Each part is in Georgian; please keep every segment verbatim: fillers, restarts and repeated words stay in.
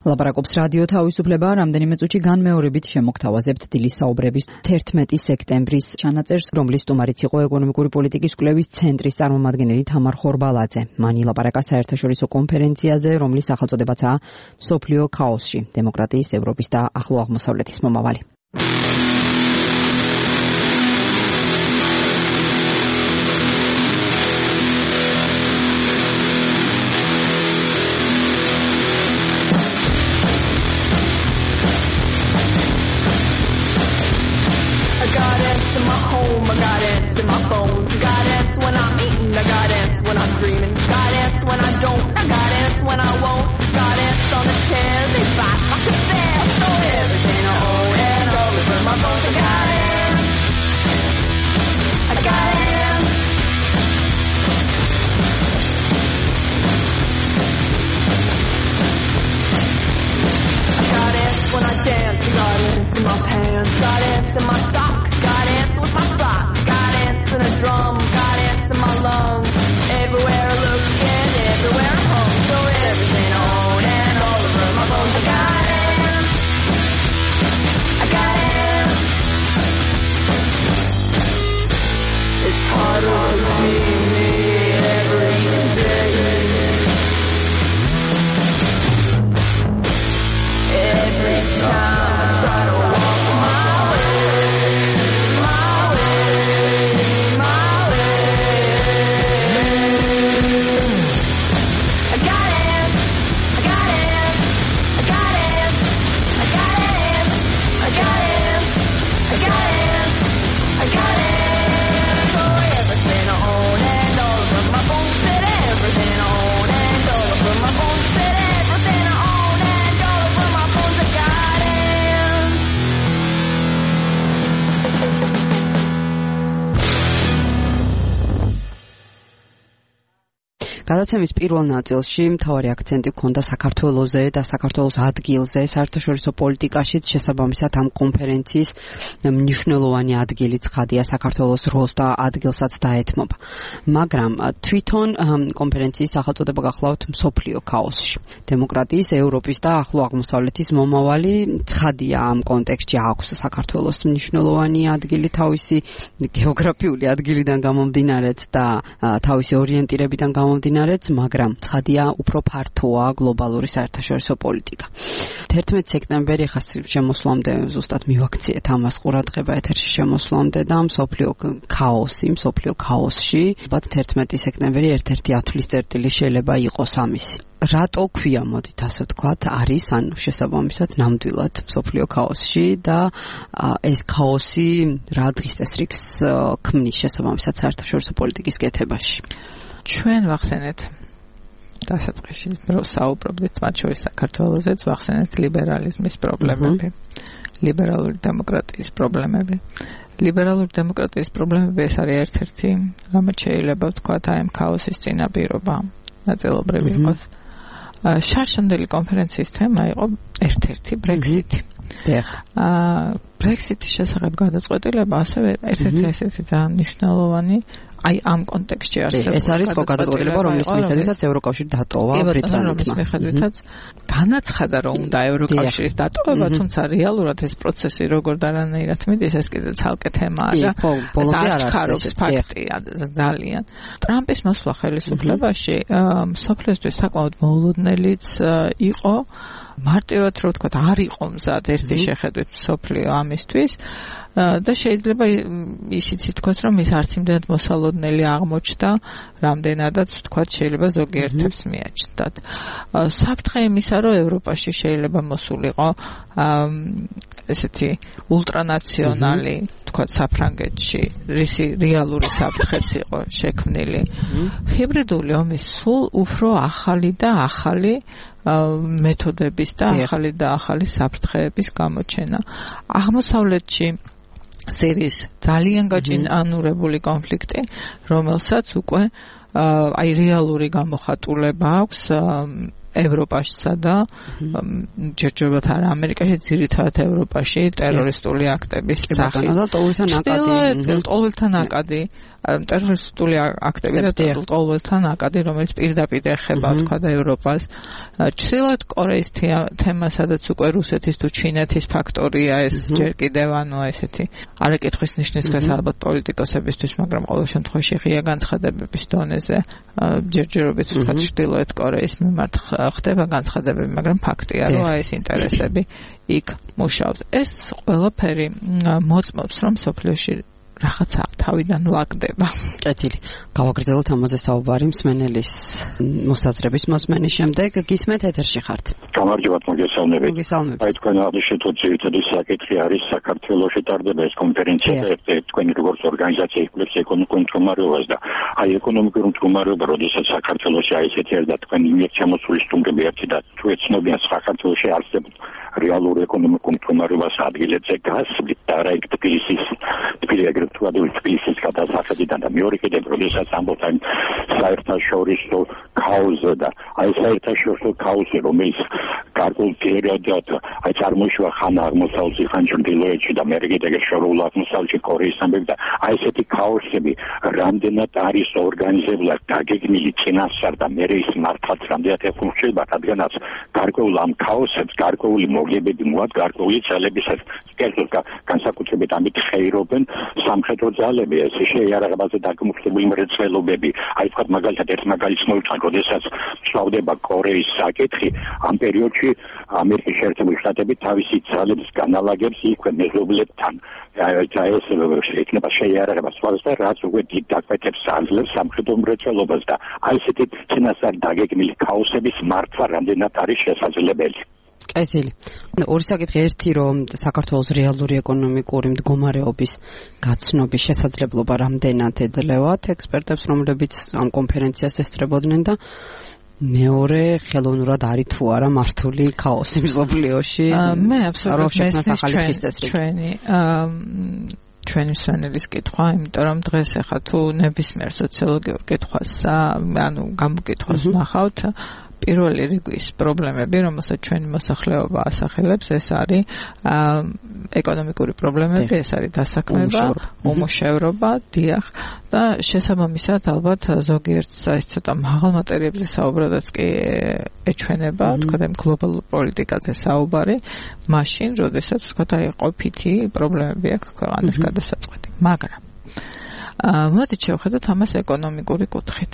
ლაპარაკობს რადიო თავისუფლება, რამდენიმე წუთში განმეორებით შემოგთავაზებთ დილის საუბრების თერთმეტი სექტემბრის ჩანაწერს, რომლის სტუმარიც იყო ეკონომიკური პოლიტიკის კვლევის ცენტრის წარმომადგენელი თამარ ხორბალაძე. მან ილაპარაკა საერთაშორისო კონფერენციაზე, რომლის სახელწოდებაცაა მსოფლიო ქაოსში, დემოკრატიის, ევროპის და ახლო აღმოსავლეთის მომავალი. გადაცემის პირველ ნაწილში მთავარი აქცენტი ჰქონდა საქართველოზე და საქართველოს ადგილზე საერთაშორისო პოლიტიკაშიც, შესაბამისად ამ კონფერენციის მნიშვნელოვანი ადგილი ცხადია საქართველოს როლს და ადგილსაც დაეთმობა. მაგრამ თვითონ კონფერენციის სახელწოდება გახლავთ მსოფლიო ქაოსში. დემოკრატიის, ევროპის და ახლო აღმოსავლეთის მომავალი ცხადია ამ კონტექსტში აქვს საქართველოს მნიშვნელოვანი ადგილი თავისი გეოგრაფიული ადგილიდან გამომდინარეც და თავისი ორიენტირებიდან გამომდინარეც, მაგრამ ცხადია უფრო ფართოა გლობალური საერთაშორისო პოლიტიკა. თერთმეტი სექტემბერი ხა შემოსვლამდე ზუსტად მივაქციეთ ამას ყურადღება ეთერში შემოსვლამდე და მსოფლიო ქაოსი, მსოფლიო ქაოსში, ალბათ თერთმეტი სექტემბერი ერთ-ერთი ათვლის წერტილი შეიძლება იყოს ამისი. რატო ქვია, მოდით ასე ვთქვათ, არის ან შესაბამისად ნამდვილად მსოფლიო ქაოსში და ეს ქაოსი რა დღის წესრიგს ქმნის შესაბამისად საერთაშორისო პოლიტიკის კეთებაში? ჩვენ ვახსენეთ დასაწყისში რო საუბრობთ მათ შორის საქართველოსაც ვახსენეთ ლიბერალიზმის პრობლემები, ლიბერალური დემოკრატიის პრობლემები. ლიბერალური დემოკრატიის პრობლემები ეს არის ერთ-ერთი, რამაც შეიძლება ვთქვათ აი ამ ქაოსის წინაპირობა ნაწილობრივ იყოს. შარშანდელი კონფერენციის თემა იყო ერთ-ერთი ბრექსიტი. აა ბრექსიტის შესახებ გადაწყვეტილება ასევე ერთ-ერთი ესეთი ძალიან მნიშვნელოვანი აი ამ კონტექსტში არსებობს. ეს არის ხო გადაწყვეტილება, რომლის მიხედვითაც ევროკავშირი დატოვა ბრიტანეთმა. მიხედვითაც განაცხადა, რომ უნდა ევროკავშირის დატოვება, თუმცა რეალურად ეს პროცესი როგორ და რანაირად მიდის, ეს კიდე ცალკე თემაა და აჩქარობს ფაქტია ძალიან. ტრამპის მოსვლა ხელისუფლებაში მსოფლიოსთვის საკმაოდ მოულოდნელიც იყო. მარტივად რო ვთქვათ, არ იყო მზად ერთი შეხედვით მსოფლიო ამისთვის. და შეიძლება ისიც ვთქვათ, რომ ის არც იმდენად მოსალოდნელი აღმოჩნდა, რამდენადაც ვთქვათ შეიძლება ზოგიერთებს მიაჩნდათ. საფრთხე იმისა, რომ ევროპაში შეიძლება მოსულიყო ესეთი ულტრანაციონალი, ვთქვათ, საფრანგეთში, რისი რეალური საფრთხეც იყო შექმნილი. ჰიბრიდული ომის სულ უფრო ახალი და ახალი მეთოდების და ახალი და ახალი საფრთხეების გამოჩენა. აღმოსავლეთში სერიის ძალიან გაჭიანურებული კონფლიქტი, რომელსაც უკვე აი რეალური გამოხატულება აქვს ევროპაშსა და ჯერჯერობით არა ამერიკაში, ძირითადად ევროპაში ტერორისტული აქტების სახით. და ტოლვილთა ნაკადი. ტოლვილთა ნაკადი. ტერორისტული აქტები და ყოველთან აკადი, რომელიც პირდაპირ ეხება თქვა და ევროპას. ჩრდილოეთ კორეის თემა, სადაც უკვე რუსეთის თუ ჩინეთის ფაქტორია ეს ჯერ კიდევ ანუ ესეთი არაკითხვის ნიშნის დღეს ალბათ პოლიტიკოსებისთვის, მაგრამ ყოველ შემთხვევაში ღია განცხადებების დონეზე ჯერჯერობით თქვა ჩრდილოეთ კორეის მიმართ ხდება განცხადებები, მაგრამ ფაქტია, რომ აი ეს ინტერესები იქ მუშაობს. ეს ყველაფერი მოწმობს, რომ სოფლიოში რაღაცა თავიდან ლაგდება. კეთილი. გავაგრძელოთ ამაზე საუბარი მსმენელის მოსაზრების მოსმენის შემდეგ. გისმენთ ეთერში ხართ. გამარჯობათ, მოგესალმებით. მოგესალმებით. აი თქვენ აღნიშნეთ ძირითადი საკითხი არის საქართველოში ტარდება ეს კონფერენცია და თქვენი როგორც ორგანიზაცია იკვლევს ეკონომიკურ მდგომარეობას და აი ეკონომიკურ მდგომარეობა, როდესაც საქართველოში აი ესეთი არის და თქვენი მიერ ჩამოსული სტუმრები ერთი და თუ ეცნობიან საქართველოში არსებობს რეალური ეკონომიკურ მდგომარეობას ადგილებზე გასვლით და რა იქ თბილისის თბილისის თბილისის გადასახედიდან და მეორე კიდევ როდესაც ამბობთ აი საერთაშორისო ქაოსზე და აი საერთაშორისო ქაოსი რომელიც გარკვეულ პერიოდად აი წარმოიშვა ხან აღმოსავლეთში ხან ჩრდილოეთში და მერე კიდევ შორეულ აღმოსავლეთში კორეის ამბები და აი ესეთი ქაოსები რამდენად არის ორგანიზებულად დაგეგმილი წინასწარ და მერე ის მართლაც რამდენად ეხურება რადგანაც გარკვეულ ამ ქაოსებს გარკვეული მოგებები მოაქვს გარკვეული ძალებისაც კერძოდ განსაკუთრებით ამით ხეირობენ სამხედრო ძალები ეს შეიარაღებაზე დაგმოხდებული მრეწველობები აი თქვა მაგალითად ერთ მაგალითს მოვიწყოთ როდესაც სწავლდება კორეის საკითხი ამ პერიოდში ამერიკის შეერთებული შტატები თავისი ძალებს განალაგებს იქვე მეზობლებთან და ეს შეიძლება შეიარაღება სხვადასხვა რაც უკვე დიდ დაკვეთებს აძლევს სამხედრო მრეწველობას და აი ესეთი წინასწარ დაგეგმილი ქაოსების მართვა რამდენად არის შესაძლებელი. კეთილი. ორი საკითხი, ერთი რომ საქართველოს რეალური ეკონომიკური მდგომარეობის გაცნობის შესაძლებლობა რამდენად ეძლევათ ექსპერტებს, რომლებიც ამ კონფერენციას ესწრებოდნენ და მეორე ხელოვნურად არის თუ არა მართული ქაოსი მსოფლიოში. მე აბსოლუტურად მესმის ჩვენი ჩვენი მსმენელის კითხვა, იმიტომ რომ დღეს ახლა თუ ნებისმიერ სოციოლოგიურ კითხვას ანუ გამოკითხვას ვნახავთ პირველი რიგის პრობლემები, რომელსაც ჩვენი მოსახლეობა ასახელებს, ეს არის ეკონომიკური პრობლემები, ეს არის დასაქმება, უმუშევრობა, დიახ, და შესაბამისად ალბათ ზოგიერთ ეს ცოტა მაღალ მატერიებზე საუბრადაც კი ეჩვენება, თქვა და გლობალურ პოლიტიკაზე საუბარი, მაშინ, როდესაც თქვა და ყოფითი პრობლემები აქვს ქვეყანას გადასაწყვეტი. მაგრამ მოდით შევხედოთ ამას ეკონომიკური კუთხით.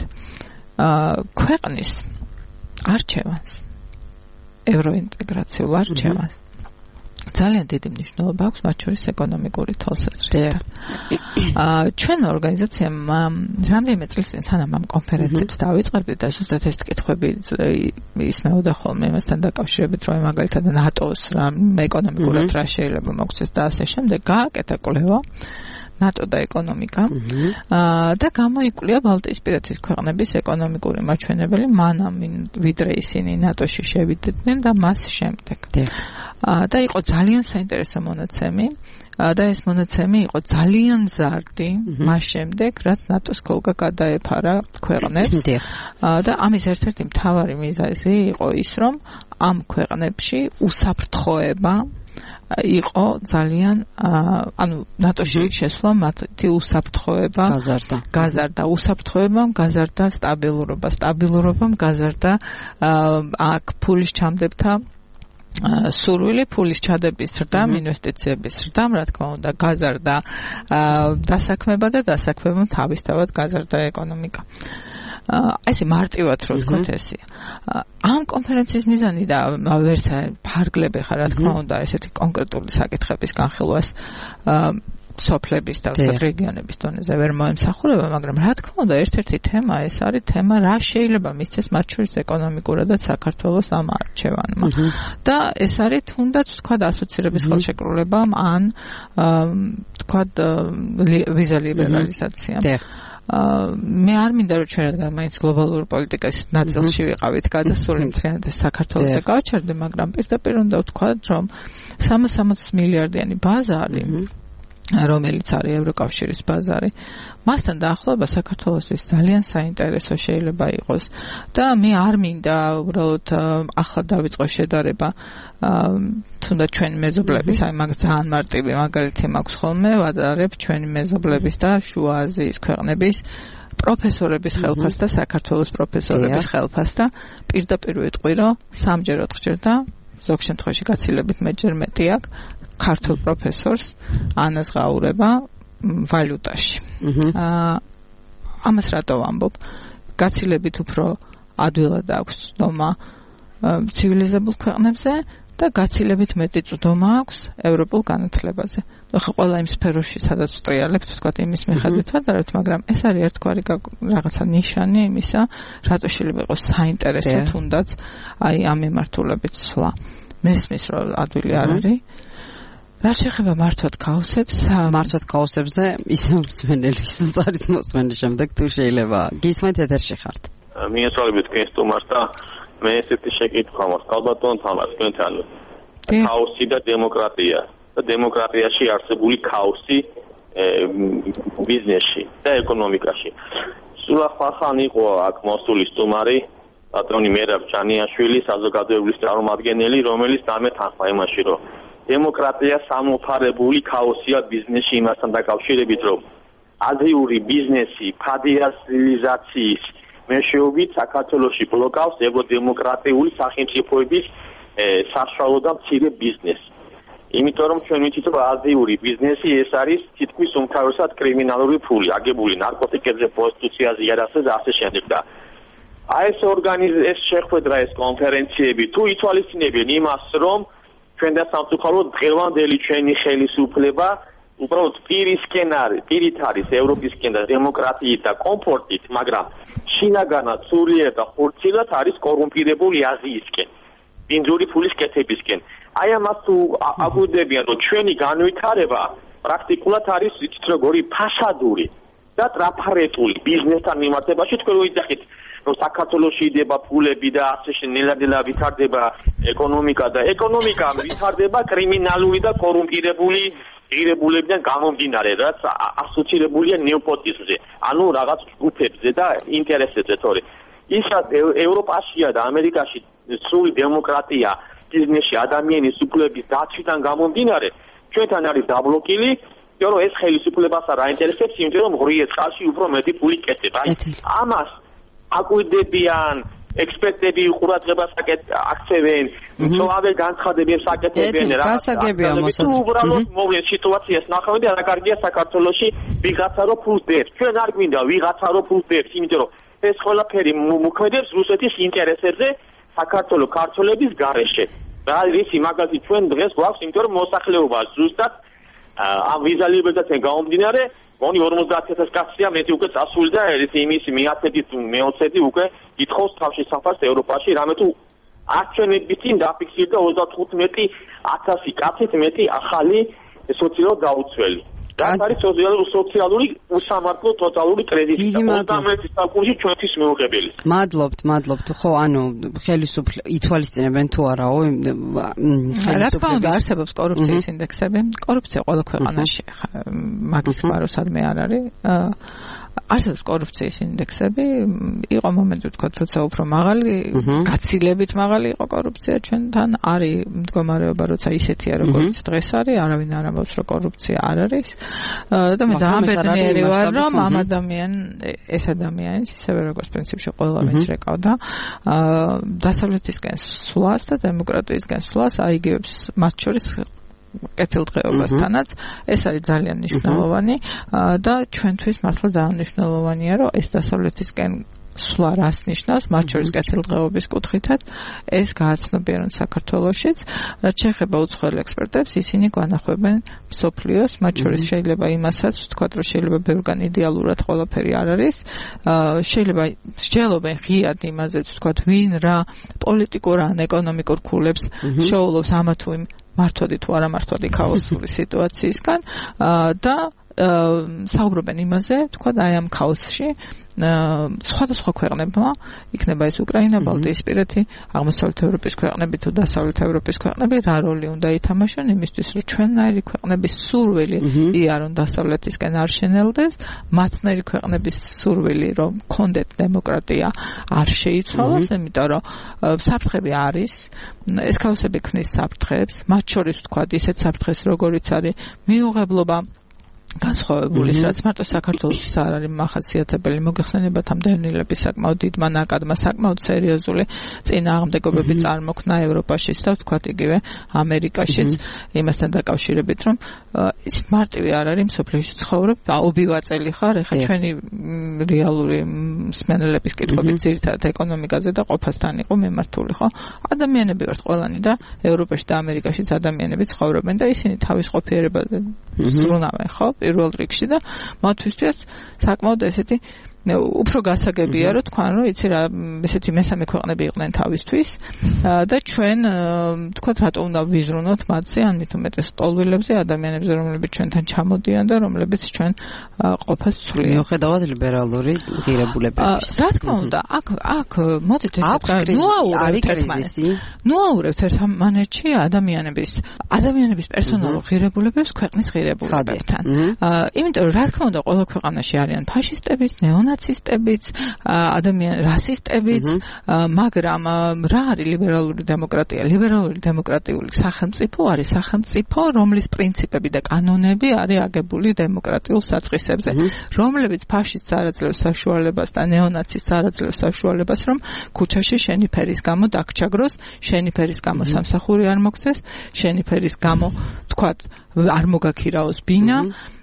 ქვეყნის არჩევანს, ევროინტეგრაციულ არჩევანს ძალიან დიდი მნიშვნელობა აქვს მათ შორის ეკონომიკური თვალსაზრისით. ჩვენ ორგანიზაციამ რამდენიმე წლის წინ სანამ ამ კონფერენციებს დავიწყებდით და ზუსტად ეს კითხვები ისმეოდა ხოლმე იმასთან დაკავშირებით, რომ მაგალითად ნატოს ეკონომიკურად რა შეიძლება მოგვცეს და ასე შემდეგ გააკეთა კვლევა ნატო და ეკონომიკა და გამოიკვლია ბალტიისპირეთის ქვეყნების ეკონომიკური მაჩვენებელი მანამ ვიდრე ისინი ნატოში შევიდნენ და მას შემდეგ. და იყო ძალიან საინტერესო მონაცემი და ეს მონაცემი იყო ძალიან ზარდი მას შემდეგ, რაც ნატოს ქოლგა გადაეფარა ქვეყნებს და ამის ერთ-ერთი მთავარი მიზეზი იყო ის, რომ ამ ქვეყნებში უსაფრთხოება იყო ძალიან ანუ ნატოში შესვლა მათი უსაფრთხოება გაზარდა გაზარდა უსაფრთხოებამ გაზარდა სტაბილურობა სტაბილურობამ გაზარდა აქ ფულის ჩამდებთა სურვილი ფულის ჩადების ზრდამ ინვესტიციების ზრდამ რა თქმა უნდა გაზარდა დასაქმება და დასაქმებამ თავისთავად გაზარდა ეკონომიკა ეს მარტივად რო ვთქვათ ესეა. ამ კონფერენციის მიზანი და ვერც ფარგლები ხარ რა თქმა უნდა ესეთი კონკრეტული საკითხების განხილვას სოფლების და რეგიონების დონეზე ვერ მოემსახურება, მაგრამ რა თქმა უნდა ერთ-ერთი თემა ეს არის თემა რა შეიძლება მისცეს მათ შორის ეკონომიკურადაც საქართველოს ამ არჩევანმა. და ეს არის თუნდაც ვთქვათ ასოცირების ხელშეკრულებამ ან ვთქვათ ვიზა ლიბერალიზაციამ. მე არ მინდა რომ ჩვენ რადგან მაინც გლობალურ პოლიტიკას ნაწილში ვიყავით გადასული მთლიანად საქართველოსზე გავჩერდე, მაგრამ პირდაპირ უნდა ვთქვათ, რომ სამას სამოცი მილიარდიანი ბაზარი რომელიც არის ევროკავშირის ბაზარი. მასთან დაახლოება საქართველოსთვის ძალიან საინტერესო შეიძლება იყოს და მე არ მინდა უბრალოდ ახლა დავიწყო შედარება თუნდაც ჩვენი მეზობლების, აი მაგ ძალიან მარტივი მაგალითი მაქვს ხოლმე, ვადარებ ჩვენი მეზობლების და შუა აზიის ქვეყნების პროფესორების ხელფას და საქართველოს პროფესორების ხელფას და პირდაპირ ვიტყვი, რომ სამჯეროდ ხშირდა, ზოგ შემთხვევაში გაცილებით მეჯერ მეტი აქვს ქართულ პროფესორს ანას გაურება ვალუტაში. აა ამას რატო ვამბობ? გაცილებით უფრო ადვილად აქვს ცდომა ცივილიზებულ ქვეყნებზე და გაცილებით მეტი ცდომა აქვს ევროპულ განათლებაზე. ხა ყველა იმ სფეროში, სადაც ვტრიალებთ, ვთქვათ, იმის მიხედვით ვადარებთ, მაგრამ ეს არის ერთგვარი რაღაცა ნიშანი იმისა, რატო შეიძლება იყოს საინტერესო თუნდაც აი ამ მიმართულებით სვლა. მესმის რომ ადვილი არ არის. რა შეიძლება მართვად ქაოსებს? მართვად ქაოსებზე ისევ მსმენელის ზარის მოსმენის შემდეგ თუ შეიძლება გისმენთ ეთერში ხართ. მიესალმებით თქვენ სტუმარს და მე ესეთი შეკითხვა მაქვს ალბათონ თამარ თქვენთან. ქაოსი და დემოკრატია და დემოკრატიაში არსებული ქაოსი ბიზნესში და ეკონომიკაში. სულ ახალ იყო აქ მოსული სტუმარი პატრონი მერაბ ჯანიაშვილი, საზოგადოებრივი წარმომადგენელი, რომელიც დამეთანხმა იმაში, რომ დემოკრატია სამოფარებული ქაოსია ბიზნესში იმასთან დაკავშირებით, რომ აზიური ბიზნესი ფედერალიზაციის მეშვეობით საქართველოში ბლოკავს ეგოდემოკრატიული სახელმწიფოების საშუალო და მცირე ბიზნესს. იმიტომ რომ ჩვენ ვიცით, რომ აზიური ბიზნესი ეს არის თითქმის უმთავრესად კრიმინალური ფული, აგებული ნარკოტიკებზე, პროსტიტუციაზე, იარაღზე და ასე შემდეგ და აი ეს ორგანიზ ეს შეხვედრა ეს კონფერენციები თუ ითვალისწინებენ იმას, რომ ჩვენ და სამწუხაროდ დღევანდელი ჩვენი ხელისუფლება უბრალოდ პირისკენ არის, პირით არის ევროპისკენ და დემოკრატიით და კომფორტით, მაგრამ შინაგანად სულიერ და ხორცილად არის კორუმპირებული აზიისკენ, ბინძური ფულის კეთებისკენ. აი ამას თუ აგვიდებიან, რომ ჩვენი განვითარება პრაქტიკულად არის იცით როგორი ფასადური და ტრაფარეტული ბიზნესთან მიმართებაში. თქვენ ვიძახით რომ საქართველოში იდება ფულები და ასე ნელა-ნელა ვითარდება ეკონომიკა და ეკონომიკა ვითარდება კრიმინალური და კორუმპირებული ღირებულებიდან გამომდინარე, რაც ასოცირებულია ნეოპოტიზმზე, ანუ რაღაც ჯგუფებზე და ინტერესებზე, თორე ისაც ევროპაშია და ამერიკაში სრული დემოკრატია ბიზნესში ადამიანის უფლების დაცვიდან გამომდინარე, ჩვენთან არის დაბლოკილი, იმიტომ რომ ეს ხელისუფლებას არ აინტერესებს, იმიტომ რომ ღრიე წყალში უფრო მეტი ფული კეთდება. ამას აკვირდებიან ექსპერტები ყურადღებას აქცევენ, მწვავე განცხადებებს აკეთებენ რა. გასაგებია მოსაწყო. უბრალოდ მოვლენ სიტუაციას ნახავენ და რა კარგია საქართველოში ვიღაცა რო ფულს დებს. ჩვენ არ გვინდა ვიღაცა რო ფულს დებს, იმიტომ რომ ეს ყველაფერი მოქმედებს რუსეთის ინტერესებზე საქართველოს ქართველების გარეშე. რა ისი მაგალითი ჩვენ დღეს გვაქვს, იმიტომ რომ მოსახლეობა ზუსტად ამ ვიზალიებებთან გამომდინარე გონი ორმოცდაათი ათასი კაცია მეტი უკვე წასული და ეს იმის მეათედი მეოცედი უკვე ითხოვს თავში საფარს ევროპაში რამე თუ არჩევნებითი დაფიქსირდა ოცდათხუთმეტი ათასი კაცით მეტი ახალი სოციალურ დაუცველი. Das არის სოციალური უსამართლო ტოტალური კრიზისი. ოცდამეტი საუკუნეში ჩვენთვის მეუღებელი. მადლობთ, მადლობთ. ხო, ანუ ხელისუფლება ითვალისწინებენ თუ არაო რა თქმა უნდა არსებობს კორუფციის ინდექსები. კორუფცია ყველა ქვეყანაში მაგის მაროსადმე არ არის. არსებობს კორუფციის ინდექსები. იყო მომენტი ვთქვათ, როცა უფრო მაღალი, გაცილებით მაღალი იყო კორუფცია ჩვენთან. არის მდგომარეობა, როცა ისეთია, როგორც დღეს არის, არავინ არ ამბობს, რომ კორუფცია არ არის. და მე ძალიან ბედნიერი ვარ, რომ ამ ადამიან ეს ადამიანის ისევე როგორც პრინციპში ყველა ვინც რეკავდა, დასავლეთისკენ სვლას და დემოკრატიისკენ სვლას აიგივებს მათ შორის კეთილდღეობასთანაც. ეს არის ძალიან მნიშვნელოვანი და ჩვენთვის მართლა ძალიან მნიშვნელოვანია, რომ ეს დასავლეთისკენ სვლა რას ნიშნავს, მათ შორის კეთილდღეობის კუთხითაც, ეს გააცნობიერონ საქართველოშიც. რაც შეეხება უცხოელ ექსპერტებს, ისინი განახვევენ მსოფლიოს, მათ შორის შეიძლება იმასაც ვთქვათ, რომ შეიძლება ბევრგან იდეალურად ყველაფერი არ არის. შეიძლება შეელობენ ღიად იმაზეც ვთქვათ, ვინ რა პოლიტიკურ ან ეკონომიკურ ქულებს შეულობს ამა თუ იმ მართვადი თუ არა მართვადი ქაოსური სიტუაციისგან და საუბრობენ იმაზე, თქვა აი ამ ქაოსში სხვადასხვა ქვეყნებმა, იქნება ეს უკრაინა, ბალტიისპირეთი, აღმოსავლეთ ევროპის ქვეყნები თუ დასავლეთ ევროპის ქვეყნები, რა როლი უნდა ითამაშონ იმისთვის, რომ ჩვენნაირი ქვეყნების სურვილი იარონ დასავლეთისკენ არ შენელდეს, მათნაირი ქვეყნების სურვილი, რომ კონდეთ დემოკრატია არ შეიცვალოს, იმიტომ რომ საფრთხები არის, ეს ქაოსები ქმნის საფრთხებს, მათ შორის თქვა ისეთ საფრთხეს, როგორიც არის მიუღებლობა განსხვავებული, რაც მარტო საქართველოს არ არის მახასიათებელი, მოგეხსენებათ ამ დევნილების საკმაოდ დიდმა ნაკადმა, საკმაოდ სერიოზული წინააღმდეგობები წარმოქმნა ევროპაშიც და ვთქვათ იგივე ამერიკაშიც, იმასთან დაკავშირებით, რომ ის მარტივი არ არის მსოფლიოში ცხოვრობ, ობივაწელი ხარ, ეხლა ჩვენი რეალური მსმენელების კითხვები ძირითადად ეკონომიკაზე და ყოფასთან იყო მიმართული, ხო? ადამიანები ვართ ყველანი და ევროპაში და ამერიკაშიც ადამიანები ცხოვრობენ და ისინი თავის ყოფიერებაზე ზრუნავენ, ხო? პირველ რიგში და მათთვის საკმაოდ ესეთი უფრო გასაგებია, რომ თქვან, რომ იცი რა, ესეთი მესამე ქვეყნები იყვნენ თავისთვის და ჩვენ თქვათ, რატო უნდა ვიზრუნოთ მათზე, ან მით უმეტეს სტოლვილებზე ადამიანებზე, რომლებიც ჩვენთან ჩამოდიან და რომლებიც ჩვენ ყოფას ცვლიან. მიუხედავად ლიბერალური ღირებულებების. რა თქმა უნდა, აქ აქ მოდით ესე ნუაურებთ ერთმანეთში. ნუაურებთ ერთმანეთში ადამიანების ადამიანების პერსონალურ ღირებულებებს ქვეყნის ღირებულებებთან. იმიტომ რომ რა თქმა უნდა, ყველა ქვეყანაში არიან ფაშისტები, ნეონაცისტები ნაცისტებიც, ადამიან რასისტებიც, მაგრამ რა არის ლიბერალური დემოკრატია? ლიბერალური დემოკრატიული სახელმწიფო არის სახელმწიფო, რომლის პრინციპები და კანონები არის აგებული დემოკრატიულ საწყისებზე, რომლებიც ფაშისტს არ აძლევს საშუალებას და ნეონაცისტს არ აძლევს საშუალებას, რომ ქუჩაში შენი ფერის გამო დაგჩაგროს, შენი ფერის გამო სამსახური არ მოგცეს, შენი ფერის გამო, თქვათ, არ მოგაქირაოს ბინა.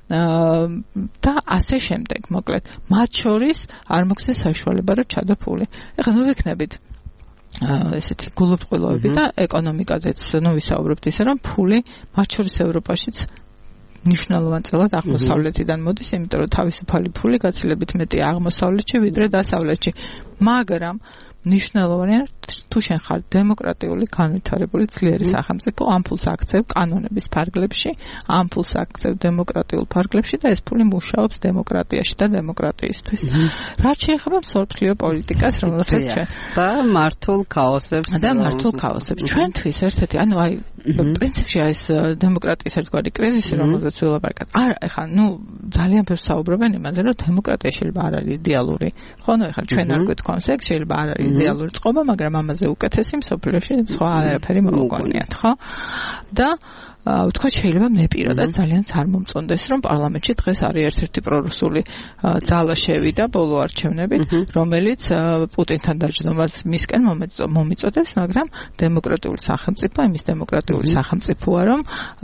და ასე შემდეგ, მოკლედ, მათ შორის არ მოგცეს საშუალება, რომ ჩადო ფული. ეხლა ნუ ვიქნებით ესეთი გულუბრყვილობები და ეკონომიკაზეც ნუ ვისაუბრებთ ისე, რომ ფული მათ შორის ევროპაშიც მნიშვნელოვანწილად აღმოსავლეთიდან მოდის, იმიტომ რომ თავისუფალი ფული გაცილებით მეტია აღმოსავლეთში, ვიდრე დასავლეთში. მაგრამ მნიშვნელოვანია თუ შენ ხარ დემოკრატიული განვითარებული ძლიერი სახელმწიფო, ამ ფულს აქცევ კანონების ფარგლებში, ამ ფულს აქცევ დემოკრატიულ ფარგლებში და ეს ფული მუშაობს დემოკრატიაში და დემოკრატიისთვის. რაც შეეხება მსოფლიო პოლიტიკას, რომელსაც ჩვენ და მართულ ქაოსებს და მართულ ქაოსებს ჩვენთვის ერთ-ერთი, ანუ აი პრინციპში ეს დემოკრატიის ერთგვარი კრიზისი, რომელზეც ვილაპარაკეთ. არ ეხლა ნუ ძალიან ბევრს საუბრობენ იმაზე, რომ დემოკრატია შეიძლება არ არის იდეალური. ხო, ნუ ეხლა ჩვენ არ გვეთქვამს ეგ, შეიძლება არ არის იდეალური წყობა, მაგრამ ამაზე უკეთესი მსოფლიოში სხვა არაფერი მოგონიათ, ხო? და ვთქვათ, შეიძლება მე პირადად ძალიან არ მომწონდეს, რომ პარლამენტში დღეს არის ერთ-ერთი პრორუსული ძალა შევიდა ბოლო არჩევნებით, რომელიც პუტინთან დაჯდომას მისკენ მომიწოდებს, მაგრამ დემოკრატიული სახელმწიფო, იმის დემოკრატიული სახელმწიფოა, რომ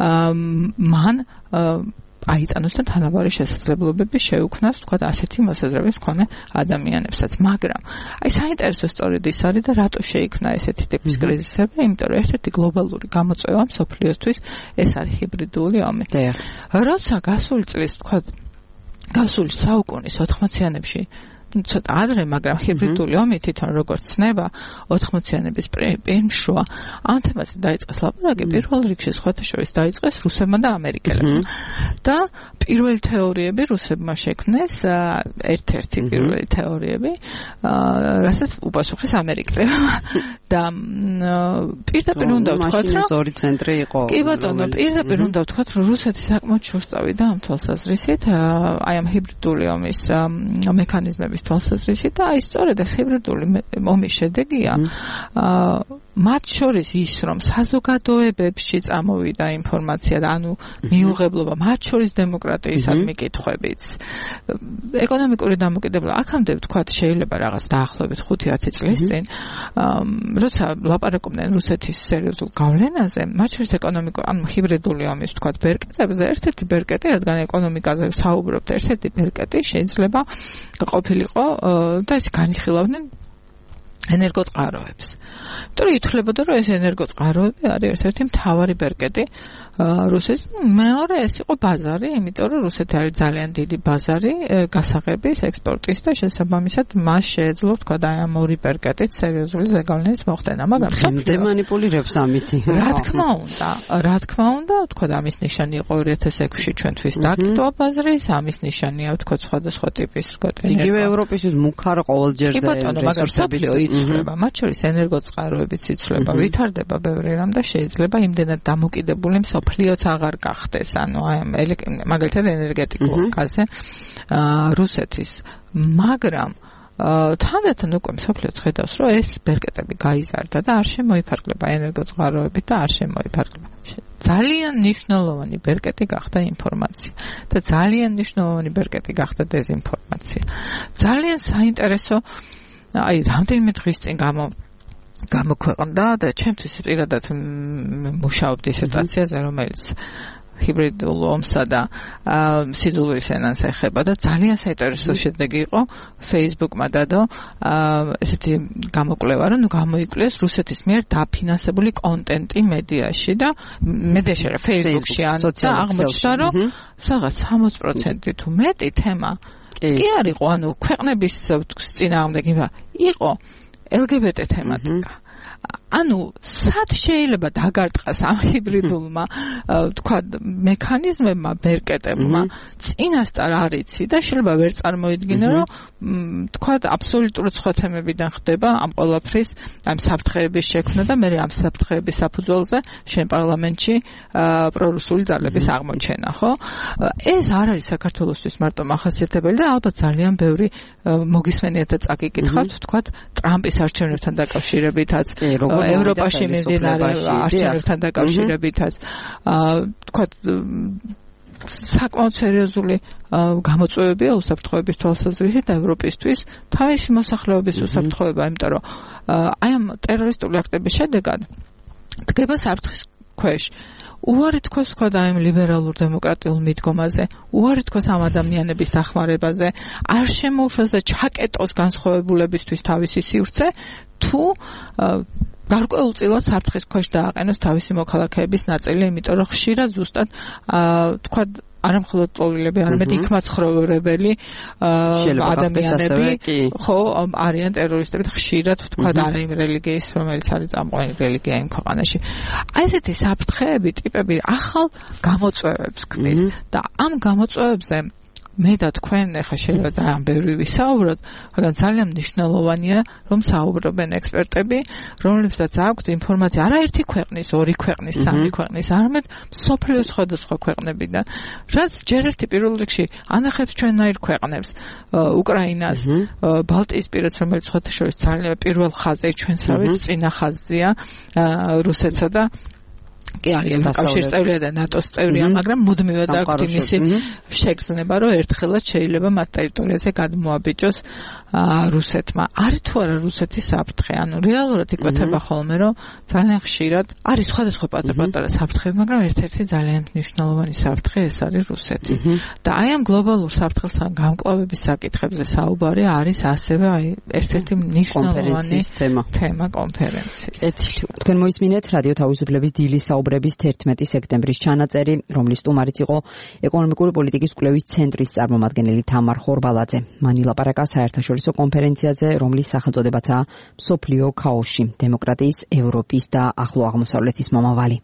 მან აიტანოს და თანაბარი შესაძლებლობები შეუქმნას, თქვათ, ასეთი მოსაზრების მქონე ადამიანებსაც. მაგრამ აი საინტერესო სწორედ ის არის და რატო შეიქმნა ესეთი ტიპის კრიზისები, იმიტომ რომ ერთ-ერთი გლობალური გამოწვევა მსოფლიოსთვის ეს არის ჰიბრიდული ომი. როცა გასული წლის, თქვათ, გასული საუკუნის ოთხმოციანებში ცოტა ადრე, მაგრამ ჰიბრიდული ომი თვითონ როგორც ცნება ოთხმოციანების პრიმშუა ამ თემაზე დაიწყეს ლაპარაკი, პირველ რიგში სხვათა შორის დაიწყეს რუსებმა და ამერიკელებმა. და პირველი თეორიები რუსებმა შექმნეს, ერთ-ერთი პირველი თეორიები, რასაც უპასუხეს ამერიკელებმა. და პირდაპირ უნდა ვთქვათ, რომ ორი ცენტრი იყო. კი ბატონო, პირდაპირ უნდა ვთქვათ, რომ რუსეთი საკმაოდ შორს წავიდა ამ თვალსაზრისით, აი ამ ჰიბრიდული ომის მექანიზმების თვალსაზრისით და აი სწორედ ეს ჰიბრიდული ომის შედეგია მათ შორის ის, რომ საზოგადოებებში წამოვიდა ინფორმაცია და ანუ მიუღებლობა, მათ შორის დემოკრატიისადმი კითხვებიც, ეკონომიკური დამოკიდებულება, აქამდე ვთქვათ, შეიძლება რაღაც დაახლოებით ხუთი ათი წლის წინ, როცა ლაპარაკობდნენ რუსეთის სერიოზულ გავლენაზე, მათ შორის ეკონომიკურ, ანუ ჰიბრიდული ომის ვთქვათ ბერკეტებზე, ერთ-ერთი ბერკეტი, რადგან ეკონომიკაზე საუბრობთ, ერთ-ერთი ბერკეტი შეიძლება ყოფილიყო და ეს განიხილავდნენ ენერგოწყაროებს. იმიტომ რომ ითვლებოდა რომ ეს ენერგოწყაროები არის ერთ-ერთი მთავარი ბერკეტი რუსეთის. მეორე ეს იყო ბაზარი, იმიტომ რომ რუსეთი არის ძალიან დიდი ბაზარი გასაღების, ექსპორტის და შესაბამისად მას შეეძლო თქვა და აი ამ ორი ბერკეტით სერიოზული ზეგავლენის მოხდენა, მაგრამ ხემდე манипуლირებს ამით. რა თქმა უნდა, რა თქმა უნდა, თქვა და ამის ნიშანი იყო ორი ათას ექვსში ჩვენთვის დაკიდვა ბაზრის, ამის ნიშანია თქვა სხვადასხვა ტიპის როგორ იგივე ევროპისთვის მუქარ ყოველჯერზე რესურსები იცვლება, მათ შორის ენერგოწყაროებიც იცვლება, ვითარდება ბევრი რამ და შეიძლება იმდენად დამოკიდებული მსოფლიოც აღარ გახდეს, ანუ აი მაგალითად ენერგეტიკულ კაზე რუსეთის, მაგრამ თანდათან უკვე მსოფლიოც ხედავს, რომ ეს ბერკეტები გაიზარდა და არ შემოიფარგლება ენერგოწყაროებით და არ შემოიფარგლება. ძალიან მნიშვნელოვანი ბერკეტი გახდა ინფორმაცია და ძალიან მნიშვნელოვანი ბერკეტი გახდა დეზინფორმაცია. ძალიან საინტერესო აი რამდენიმე დღის წინ გამო გამოქვეყნდა და ჩემთვის პირადად მუშაობ დისერტაციაზე, რომელიც ჰიბრიდულ ომსა და სიძულვის ენას ეხება და ძალიან საინტერესო შედეგი იყო Facebook-მა დადო ესეთი გამოკვლევა, რომ ნუ გამოიკვლეს რუსეთის მიერ დაფინანსებული კონტენტი მედიაში და მედიაში რა Facebook-ში ანუ და აღმოჩნდა, რომ რაღაც სამოცი პროცენტი თუ მეტი თემა კი არ იყო, ანუ ქვეყნების წინააღმდეგ იყო ელ გი ბი ტე თემატიკა. ანუ სად შეიძლება დაგარტყას ამ ჰიბრიდულმა თქვა მექანიზმებმა, ბერკეტებმა წინასწარ არ იცი და შეიძლება ვერ წარმოიდგინო, რომ თქვა აბსოლუტურად სხვა თემებიდან ხდება ამ ყველაფრის ამ საფრთხეების შექმნა და მე ამ საფრთხეების საფუძველზე შენ პარლამენტში პრორუსული ძალების აღმოჩენა, ხო? ეს არ არის საქართველოსთვის მარტო მახასიათებელი და ალბათ ძალიან ბევრი მოგისმენიათ და წაგიკითხავთ, თქვა ტრამპის არჩევნებთან დაკავშირებითაც ევროპაში მიმდინარე არჩევნებთან დაკავშირებითაც თქვა საკმაოდ სერიოზული გამოწვევებია უსაფრთხოების თვალსაზრისით ევროპისთვის თავისი მოსახლეობის უსაფრთხოება, იმიტომ რომ აი ამ ტერორისტული აქტების შედეგად დგება საფრთხის ქვეშ. უარი თქოს თქვა და ამ ლიბერალურ დემოკრატიულ მიდგომაზე, უარი თქოს ამ ადამიანების დახმარებაზე, არ შემოუშვას და ჩაკეტოს განსხვავებულებისთვის თავისი სივრცე, თუ გარკვეულწილად საფრთხის ქვეშ დააყენოს თავისი მოქალაქეების ნაწილი, იმიტომ რომ ხშირად ზუსტად თქვა არა მხოლოდ ტოლილები, არამედ იქ მაცხოვრებელი ადამიანები, ხო, არიან ტერორისტები და ხშირად თქვა არა იმ რელიგიის, რომელიც არის წამყვანი რელიგია იმ ქვეყანაში. აი ესეთი საფრთხეები, ტიპები ახალ გამოწვევებს ქმნის და ამ გამოწვევებზე მე და თქვენ ახლა შეიძლება ძალიან ბევრი ვისაუბროთ, მაგრამ ძალიან მნიშვნელოვანია, რომ საუბრობენ ექსპერტები, რომლებსაც აქვთ ინფორმაცია არა ერთი ქვეყნის, ორი ქვეყნის, სამი ქვეყნის, არამედ მსოფლიოს სხვადასხვა ქვეყნებიდან. რაც ჯერ ერთი პირველ რიგში ანახებს ჩვენნაირ ქვეყნებს, უკრაინას, ბალტიისპირეთს, რომელიც სხვათა შორის ძალიან პირველ ხაზზე ჩვენსავით წინა ხაზზეა, რუსეთსა და კი არის ევროკავშირის წევრია და ნატოს წევრია, მაგრამ მუდმივად აქვს იმისი შეგრძნება, რომ ერთხელაც შეიძლება მას ტერიტორიაზე გადმოაბიჭოს რუსეთმა. არის თუ არა რუსეთის საფრთხე? ანუ რეალურად იკვეთება ხოლმე, რომ ძალიან ხშირად არის სხვადასხვა პატარ-პატარა საფრთხეები, მაგრამ ერთ-ერთი ძალიან მნიშვნელოვანი საფრთხე ეს არის რუსეთი. და აი ამ გლობალურ საფრთხესთან გამკლავების საკითხებზე საუბარი არის ასევე აი ერთ-ერთი მნიშვნელოვანი თემა კონფერენციის. თქვენ მოისმინეთ რადიო თავისუფლების დილის საუბრების თერთმეტი სექტემბრის ჩანაწერი, რომლის სტუმარიც იყო ეკონომიკური პოლიტიკის კვლევის ცენტრის წარმომადგენელი თამარ ხორბალაძე. მან ილაპარაკა საერთაშორისო კონფერენციაზე, რომლის სახელწოდებაცაა მსოფლიო ქაოსში, დემოკრატიის, ევროპის და ახლო აღმოსავლეთის მომავალი.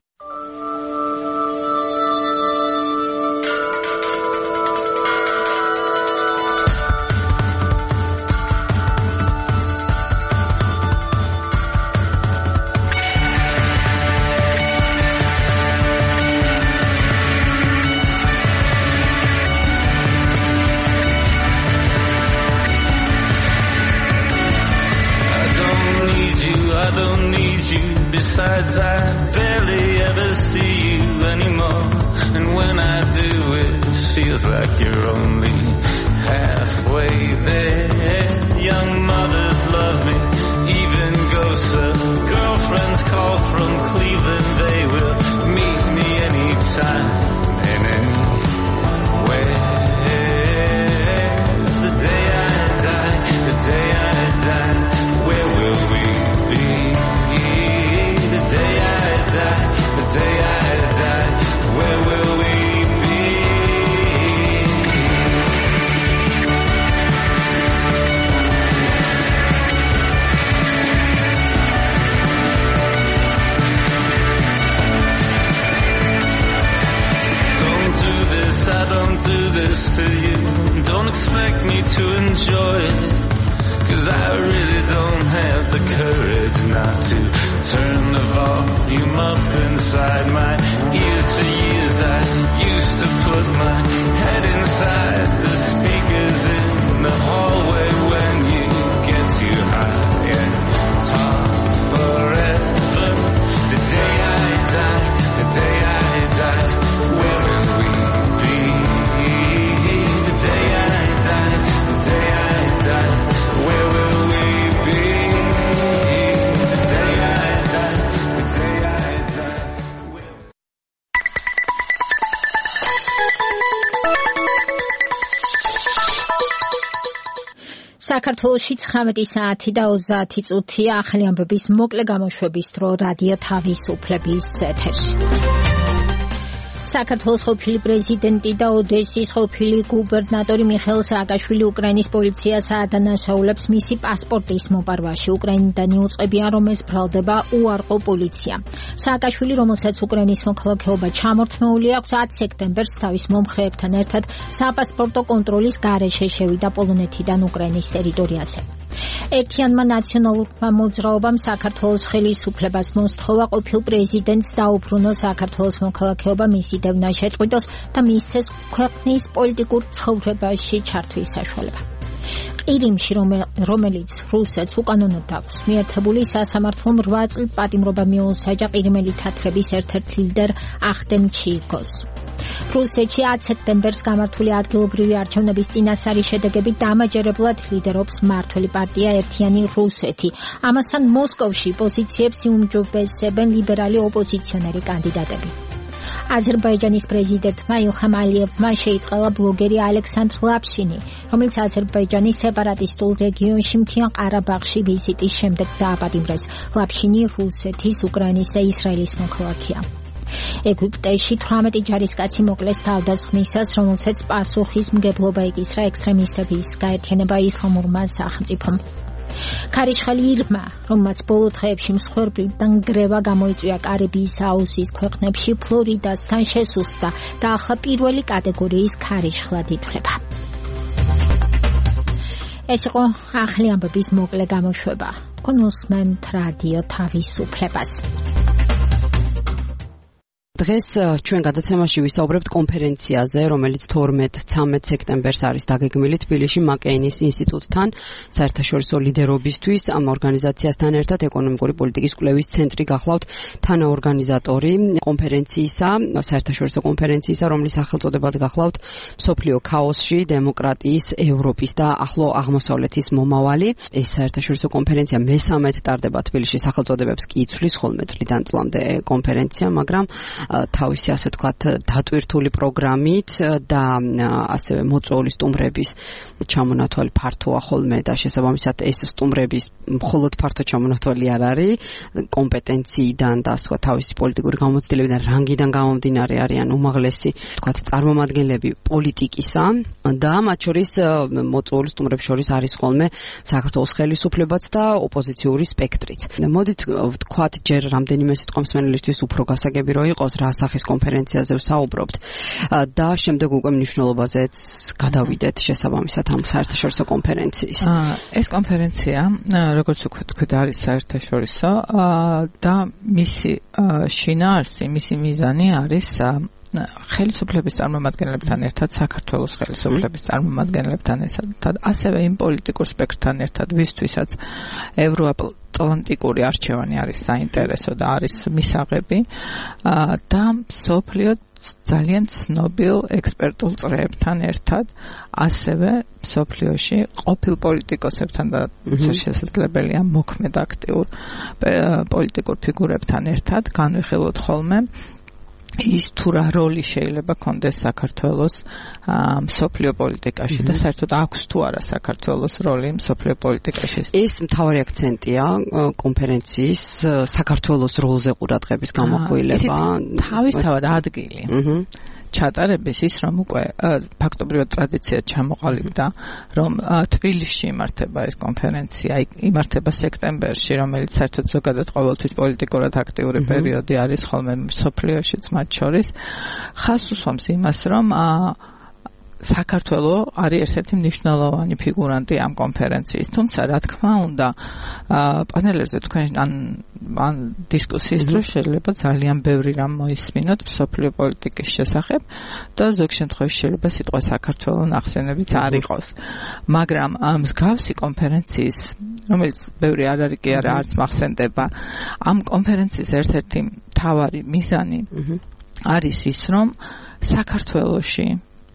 Besides, I barely ever see you anymore. And when I do, it feels like you're only halfway there. Young mothers love me, even ghosts of girlfriends call from Cleveland. They will meet me anytime and anywhere. The day I die, the day I die, where will we do this to you. Don't expect me to enjoy it, 'cause I really don't have the courage not to turn the volume up inside my ears. For years I used to put my head inside the speakers in the hallway when you get too high and talk forever. The day I die, the day I die, where will we be? The day I die, the day I die, where will we be? The day I die, the day I die, where... საქართველოში ცხრამეტი საათი და ოცდაათი წუთია. ახალი ამბების მოკლე გამოშვების დრო რადიო თავისუფლების ეთერში. საქართველოს ყოფილი პრეზიდენტი და ოდესის ყოფილი გუბერნატორი მიხეილ სააკაშვილი უკრაინის პოლიციას ადანაშაულებს მისი პასპორტის მოპარვაში. უკრაინიდან იუწყებიან, რომ ეს ბრალდება უარყო პოლიცია. სააკაშვილი, რომელსაც უკრაინის მოქალაქეობა ჩამორთმეული აქვს, ათი სექტემბერს თავის მომხრეებთან ერთად საპასპორტო კონტროლის გარეშე შევიდა პოლონეთიდან უკრაინის ტერიტორიაზე. ერთიანმა ნაციონალურმა მოძრაობამ საქართველოს ხელისუფლებას მოსთხოვა ყოფილ პრეზიდენტს დაუბრუნო საქართველოს მოქალაქეობა, მისი დევნა შეწყვიტოს და მისცეს ქვეყნის პოლიტიკურ ცხოვრებაში ჩართვის საშუალება. ყირიმში, რომელიც რუსეთს უკანონოდ აქვს მიერთებული, სასამართლომ რვა წლით პატიმრობა მიუსაჯა ყირიმელი თათრების ერთ-ერთ ლიდერ ახდემ ჩიიკოს. რუსეთში ათი სექტემბერს გამართული ადგილობრივი არჩევნების წინასწარი შედეგებით დამაჯერებლად ლიდერობს მმართველი პარტია ერთიანი რუსეთი. ამასთან მოსკოვში პოზიციებს იუმჯობესებენ ლიბერალი ოპოზიციონერი კანდიდატები. აზერბაიჯანის პრეზიდენტმა ილჰამ ალიევმა შეიწყალა ბლოგერი ალექსანდრ ლაფშინი, რომელიც აზერბაიჯანის სეპარატისტულ რეგიონში მთიან ყარაბაღში ვიზიტის შემდეგ დააპატიმრეს. ლაფშინი რუსეთის, უკრაინის და ისრაელის მოქალაქეა. ეგვიპტეში თვრამეტი ჯარისკაცი მოკლეს თავდასხმისას, რომელსაც პასუხისმგებლობა ეკისრა ექსტრემისტების გაერთიანება ისლამურმა სახელმწიფომ. ქარიშხალი ირმა, რომელმაც ბოლო დღეებში მსხვერპლიდან გრევა გამოიწვია კარიბის აუზის ქვეყნებში, ფლორიდასთან შესუსტა და ახლა პირველი კატეგორიის ქარიშხლად ითვლება. ეს იყო ახალი ამბების მოკლე გამოშვება. თქვენ უსმენთ რადიო თავისუფლებას. დღეს ჩვენ გადაცემაში ვისაუბრებთ კონფერენციაზე, რომელიც თორმეტ-ცამეტ სექტემბერს არის დაგეგმილი თბილისში მაკეინის ინსტიტუტთან, საერთაშორისო ლიდერობისთვის. ამ ორგანიზაციასთან ერთად ეკონომიკური პოლიტიკის კვლევის ცენტრი გახლავთ თანაორგანიზატორი კონფერენციისა, საერთაშორისო კონფერენციისა, რომლის სახელწოდებაც გახლავთ მსოფლიო ქაოსში, დემოკრატიის, ევროპის და ახლო აღმოსავლეთის მომავალი. ეს საერთაშორისო კონფერენცია მესამედ ტარდება თბილისში, სახელწოდებებს კი იცვლის ხოლმე წლიდან წლამდე კონფერენცია, მაგრამ თავისი ასე ვთქვათ დატვირთული პროგრამით და ასევე მოწვეული სტუმრების ჩამონათვალი ფართოა ხოლმე და შესაბამისად ეს სტუმრების მხოლოდ ფართო ჩამონათვალი არ არის, კომპეტენციიდან და ასე ვთქვათ თავისი პოლიტიკური გამოცდილებიდან, რანგიდან გამომდინარე არიან უმაღლესი ვთქვათ წარმომადგენლები პოლიტიკისა და მათ შორის მოწვეული სტუმრების შორის არის ხოლმე საქართველოს ხელისუფლებაც და ოპოზიციური სპექტრიც. მოდით ვთქვათ ჯერ რამდენიმე სიტყვა მსმენელისთვის უფრო გასაგები რო იყოს რა სახის კონფერენციაზე ვსაუბრობთ და შემდეგ უკვე მნიშვნელობაზეც გადავიდეთ შესაბამისად ამ საერთაშორისო კონფერენციის. ეს კონფერენცია, როგორც ვთქვით, არის საერთაშორისო და მისი შინაარსი, მისი მიზანი არის ხელისუფლების წარმომადგენლებთან ერთად, საქართველოს ხელისუფლების წარმომადგენლებთან ერთად, ასევე იმ პოლიტიკურ სპექტრთან ერთად, ვისთვისაც ევროატლანტიკური არჩევანი არის საინტერესო და არის მისაღები და მსოფლიო ძალიან ცნობილ ექსპერტულ წრეებთან ერთად, ასევე მსოფლიოში ყოფილ პოლიტიკოსებთან და შესაძლებელია მოქმედ აქტიურ პოლიტიკურ ფიგურებთან ერთად განვიხილოთ ხოლმე ის თუ რა როლი შეიძლება კონდეს საქართველოს მსოფლიო პოლიტიკაში და საერთოდ აქვს თუ არა საქართველოს როლი მსოფლიო პოლიტიკაში. ეს მთავარი აქცენტია კონფერენციის საქართველოს როლზე ყურადღების გამოხვილება. თავისთავად ადგილი. ჩატარების ის რომ უკვე ფაქტობრივად ტრადიციად ჩამოყალიბდა, რომ თბილისში იმართება ეს კონფერენცია, იმართება სექტემბერში, რომელიც საერთოდ ზოგადად ყოველთვის პოლიტიკურად აქტიური პერიოდი არის ხოლმე მსოფლიოშიც მათ შორის, ხაზს უსვამს იმას, რომ საქართველო არის ერთ-ერთი მნიშვნელოვანი ფიგურანტი ამ კონფერენციის. თუმცა, რა თქმა უნდა, პანელებზე თქვენ ან ან დისკუსიის დროს შეიძლება ძალიან ბევრი რამ მოისმინოთ მსოფლიო პოლიტიკის შესახებ და ზოგ შემთხვევაში შეიძლება სიტყვა საქართველო ნახსენებიც არ იყოს. მაგრამ მსგავსი კონფერენციის, რომელიც ბევრი არ არის კი არა არც მახსენდება, ამ კონფერენციის ერთ-ერთი მთავარი მიზანი არის ის, რომ საქართველოში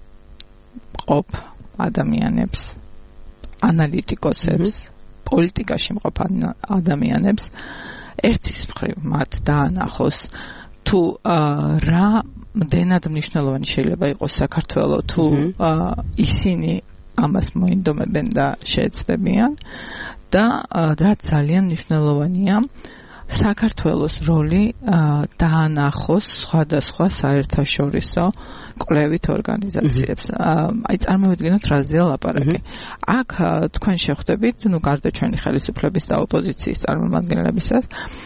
ყოფ ადამიანებს, ანალიტიკოსებს, პოლიტიკაში მყოფ ადამიანებს ერთის მხრივ მათ დაანახოს თუ რა მდენად მნიშვნელოვანი შეიძლება იყოს საქართველო, თუ ისინი ამას მოინდომებენ და შეეცდებიან და რა ძალიან მნიშვნელოვანია საქართველოს როლი დაანახოს სხვადასხვა საერთაშორისო კვლევით ორგანიზაციებს. აი წარმოვიდგინოთ რაზეა ლაპარაკი. აქ თქვენ შეხვდებით, ნუ გარდა ჩვენი ხელისუფლების და ოპოზიციის წარმომადგენლებისას,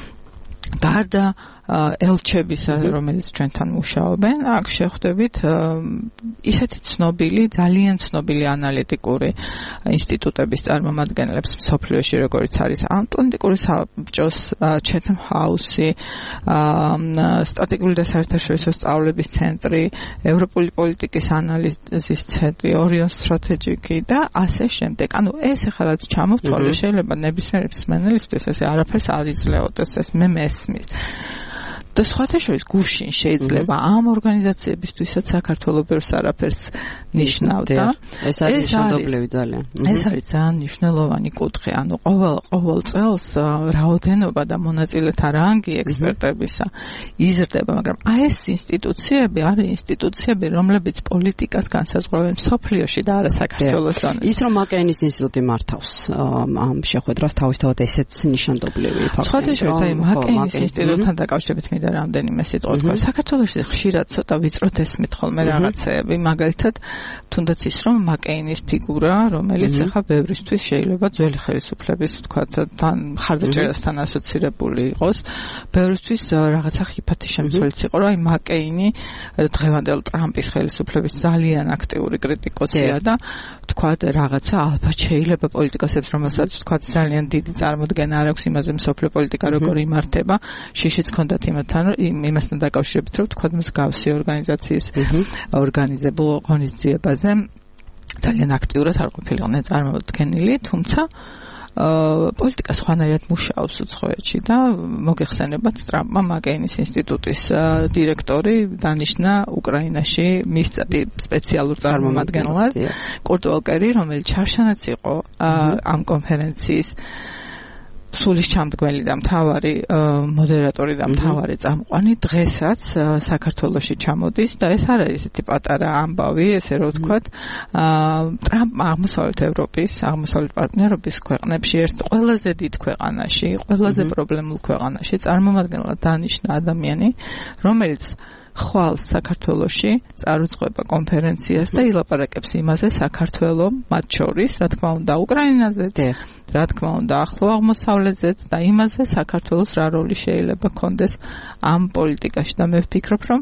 გარდა ელჩებისა, რომელიც ჩვენთან მუშაობენ, აქ შეხვდებით ისეთი ცნობილი, ძალიან ცნობილი ანალიტიკური ინსტიტუტების წარმომადგენლებს მსოფლიოში, როგორც არის ატლანტიკური საბჭოს ჩეთემ ჰაუსი, სტრატეგიული და საერთაშორისო სწავლების ცენტრი, ევროპული პოლიტიკის ანალიზის ცენტრი, ორიონ სტრატეჯიკი და ასე შემდეგ. ანუ ეს ახლა რაც ჩამოვთვალე, შეიძლება ნებისმიერ მსმენელისთვის ესე არაფერს არ იძლეოდეს, ეს მე მესმის. და სხვათა შორის გუშინ შეიძლება ამ ორგანიზაციებისთვისაც საქართველოს ბევრს არაფერს ნიშნავდა. ეს არის მნიშვნელოვანი ძალიან. ეს არის ძალიან მნიშვნელოვანი კუთხე. ანუ ყოველ ყოველ წელს რაოდენობა და მონაწილეთა რანგი ექსპერტებისა იზრდება, მაგრამ აი ეს ინსტიტუციები არის ინსტიტუციები, რომლებიც პოლიტიკას განსაზღვრავენ მსოფლიოში და არა საქართველოს დონეზე. ის რომ მაკეინის ინსტიტუტი მართავს ამ შეხვედრას თავისთავად ესეც ნიშანდობლივი ფაქტია. სხვათა შორის აი მაკეინის ინსტიტუტთან დაკავშირებით და რამდენიმე სიტყვა თქვა. საქართველოში ხშირად ცოტა ვიწროთ ესმით ხოლმე რაღაცეები, მაგალითად, თუნდაც ის რომ მაკეინის ფიგურა, რომელიც ახლა ბევრისთვის შეიძლება ძველი ხელისუფლების თქვა თან მხარდაჭერასთან ასოცირებული იყოს, ბევრისთვის რაღაცა ხიფათი შემცველიც იყო, რომ აი მაკეინი დღევანდელ ტრამპის ხელისუფლების ძალიან აქტიური კრიტიკოსია და თქვა რაღაცა ალბათ შეიძლება პოლიტიკოსებს, რომელსაც თქვა ძალიან დიდი წარმოდგენა არ აქვს იმაზე მსოფლიო პოლიტიკა როგორ იმართება, შიშიც ჰქონდათ იმათ იმასთან დაკავშირებით, რომ თქვა მსგავსი ორგანიზაციის ორგანიზებულ ღონისძიებაზე ძალიან აქტიურად არ ყოფილიყვნენ წარმოდგენილი, თუმცა პოლიტიკა სხვანაირად მუშაობს უცხოეთში და მოგეხსენებათ ტრამპმა მაკეინის ინსტიტუტის დირექტორი დანიშნა უკრაინაში მისცა სპეციალურ წარმომადგენლად კურტ ვოლკერი, რომელიც ჩარშანაც იყო ამ კონფერენციის სულის ჩამდგმელი და მთავარი მოდერატორი და მთავარი წამყვანი დღესაც საქართველოში ჩამოდის და ეს არ არის ესეთი პატარა ამბავი, ესე რომ ვთქვათ, ტრამპმა აღმოსავლეთ ევროპის, აღმოსავლეთ პარტნიორობის ქვეყნებში ერთ ყველაზე დიდ ქვეყანაში, ყველაზე პრობლემულ ქვეყანაში წარმომადგენლად დანიშნა ადამიანი, რომელიც ხვალ საქართველოში წარუძღვება კონფერენციას და ილაპარაკებს იმაზე საქართველო მათ შორის, რა თქმა უნდა, უკრაინაზეც, რა თქმა უნდა, ახლო აღმოსავლეთზეც და იმაზე საქართველოს რა როლი შეიძლება კონდეს ამ პოლიტიკაში და მე ვფიქრობ, რომ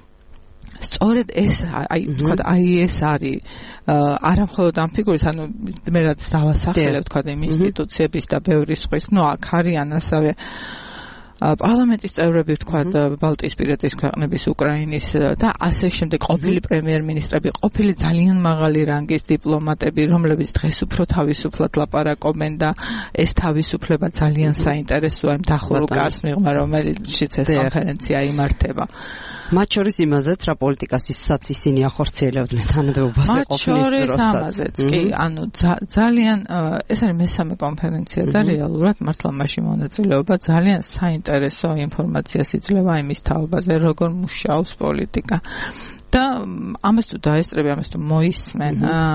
სწორედ ეს აი თქვა აი ეს არის არა მხოლოდ ამ ფიგურის, ანუ მე რაც დავასახელებ თქვა იმ ინსტიტუციების და ბევრი სხვის, ნუ აქ არიან ასევე პარლამენტის წევრები ვთქვათ ბალტიისპირეთის ქვეყნების უკრაინის და ასე შემდეგ ყოფილი პრემიერ-მინისტრები, ყოფილი ძალიან მაღალი რანგის დიპლომატები, რომლებიც დღეს უფრო თავისუფლად ლაპარაკობენ და ეს თავისუფლება ძალიან საინტერესოა იმ დახურულ კარს მიღმა, რომელშიც ეს კონფერენცია იმართება. მათ შორის იმაზეც რა პოლიტიკასაც ისინი ახორციელებდნენ თანამდებობაზე ყოფნის დროსაც. ამაზეც კი, ანუ ძალიან ეს არის მესამე კონფერენცია და რეალურად მართლა მაშინ მონაწილეობა ძალიან საინტერესო ინფორმაციას იძლევა იმის თაობაზე, როგორ მუშაობს პოლიტიკა. და ამას თუ დაესწრები, ამას თუ მოისმენ,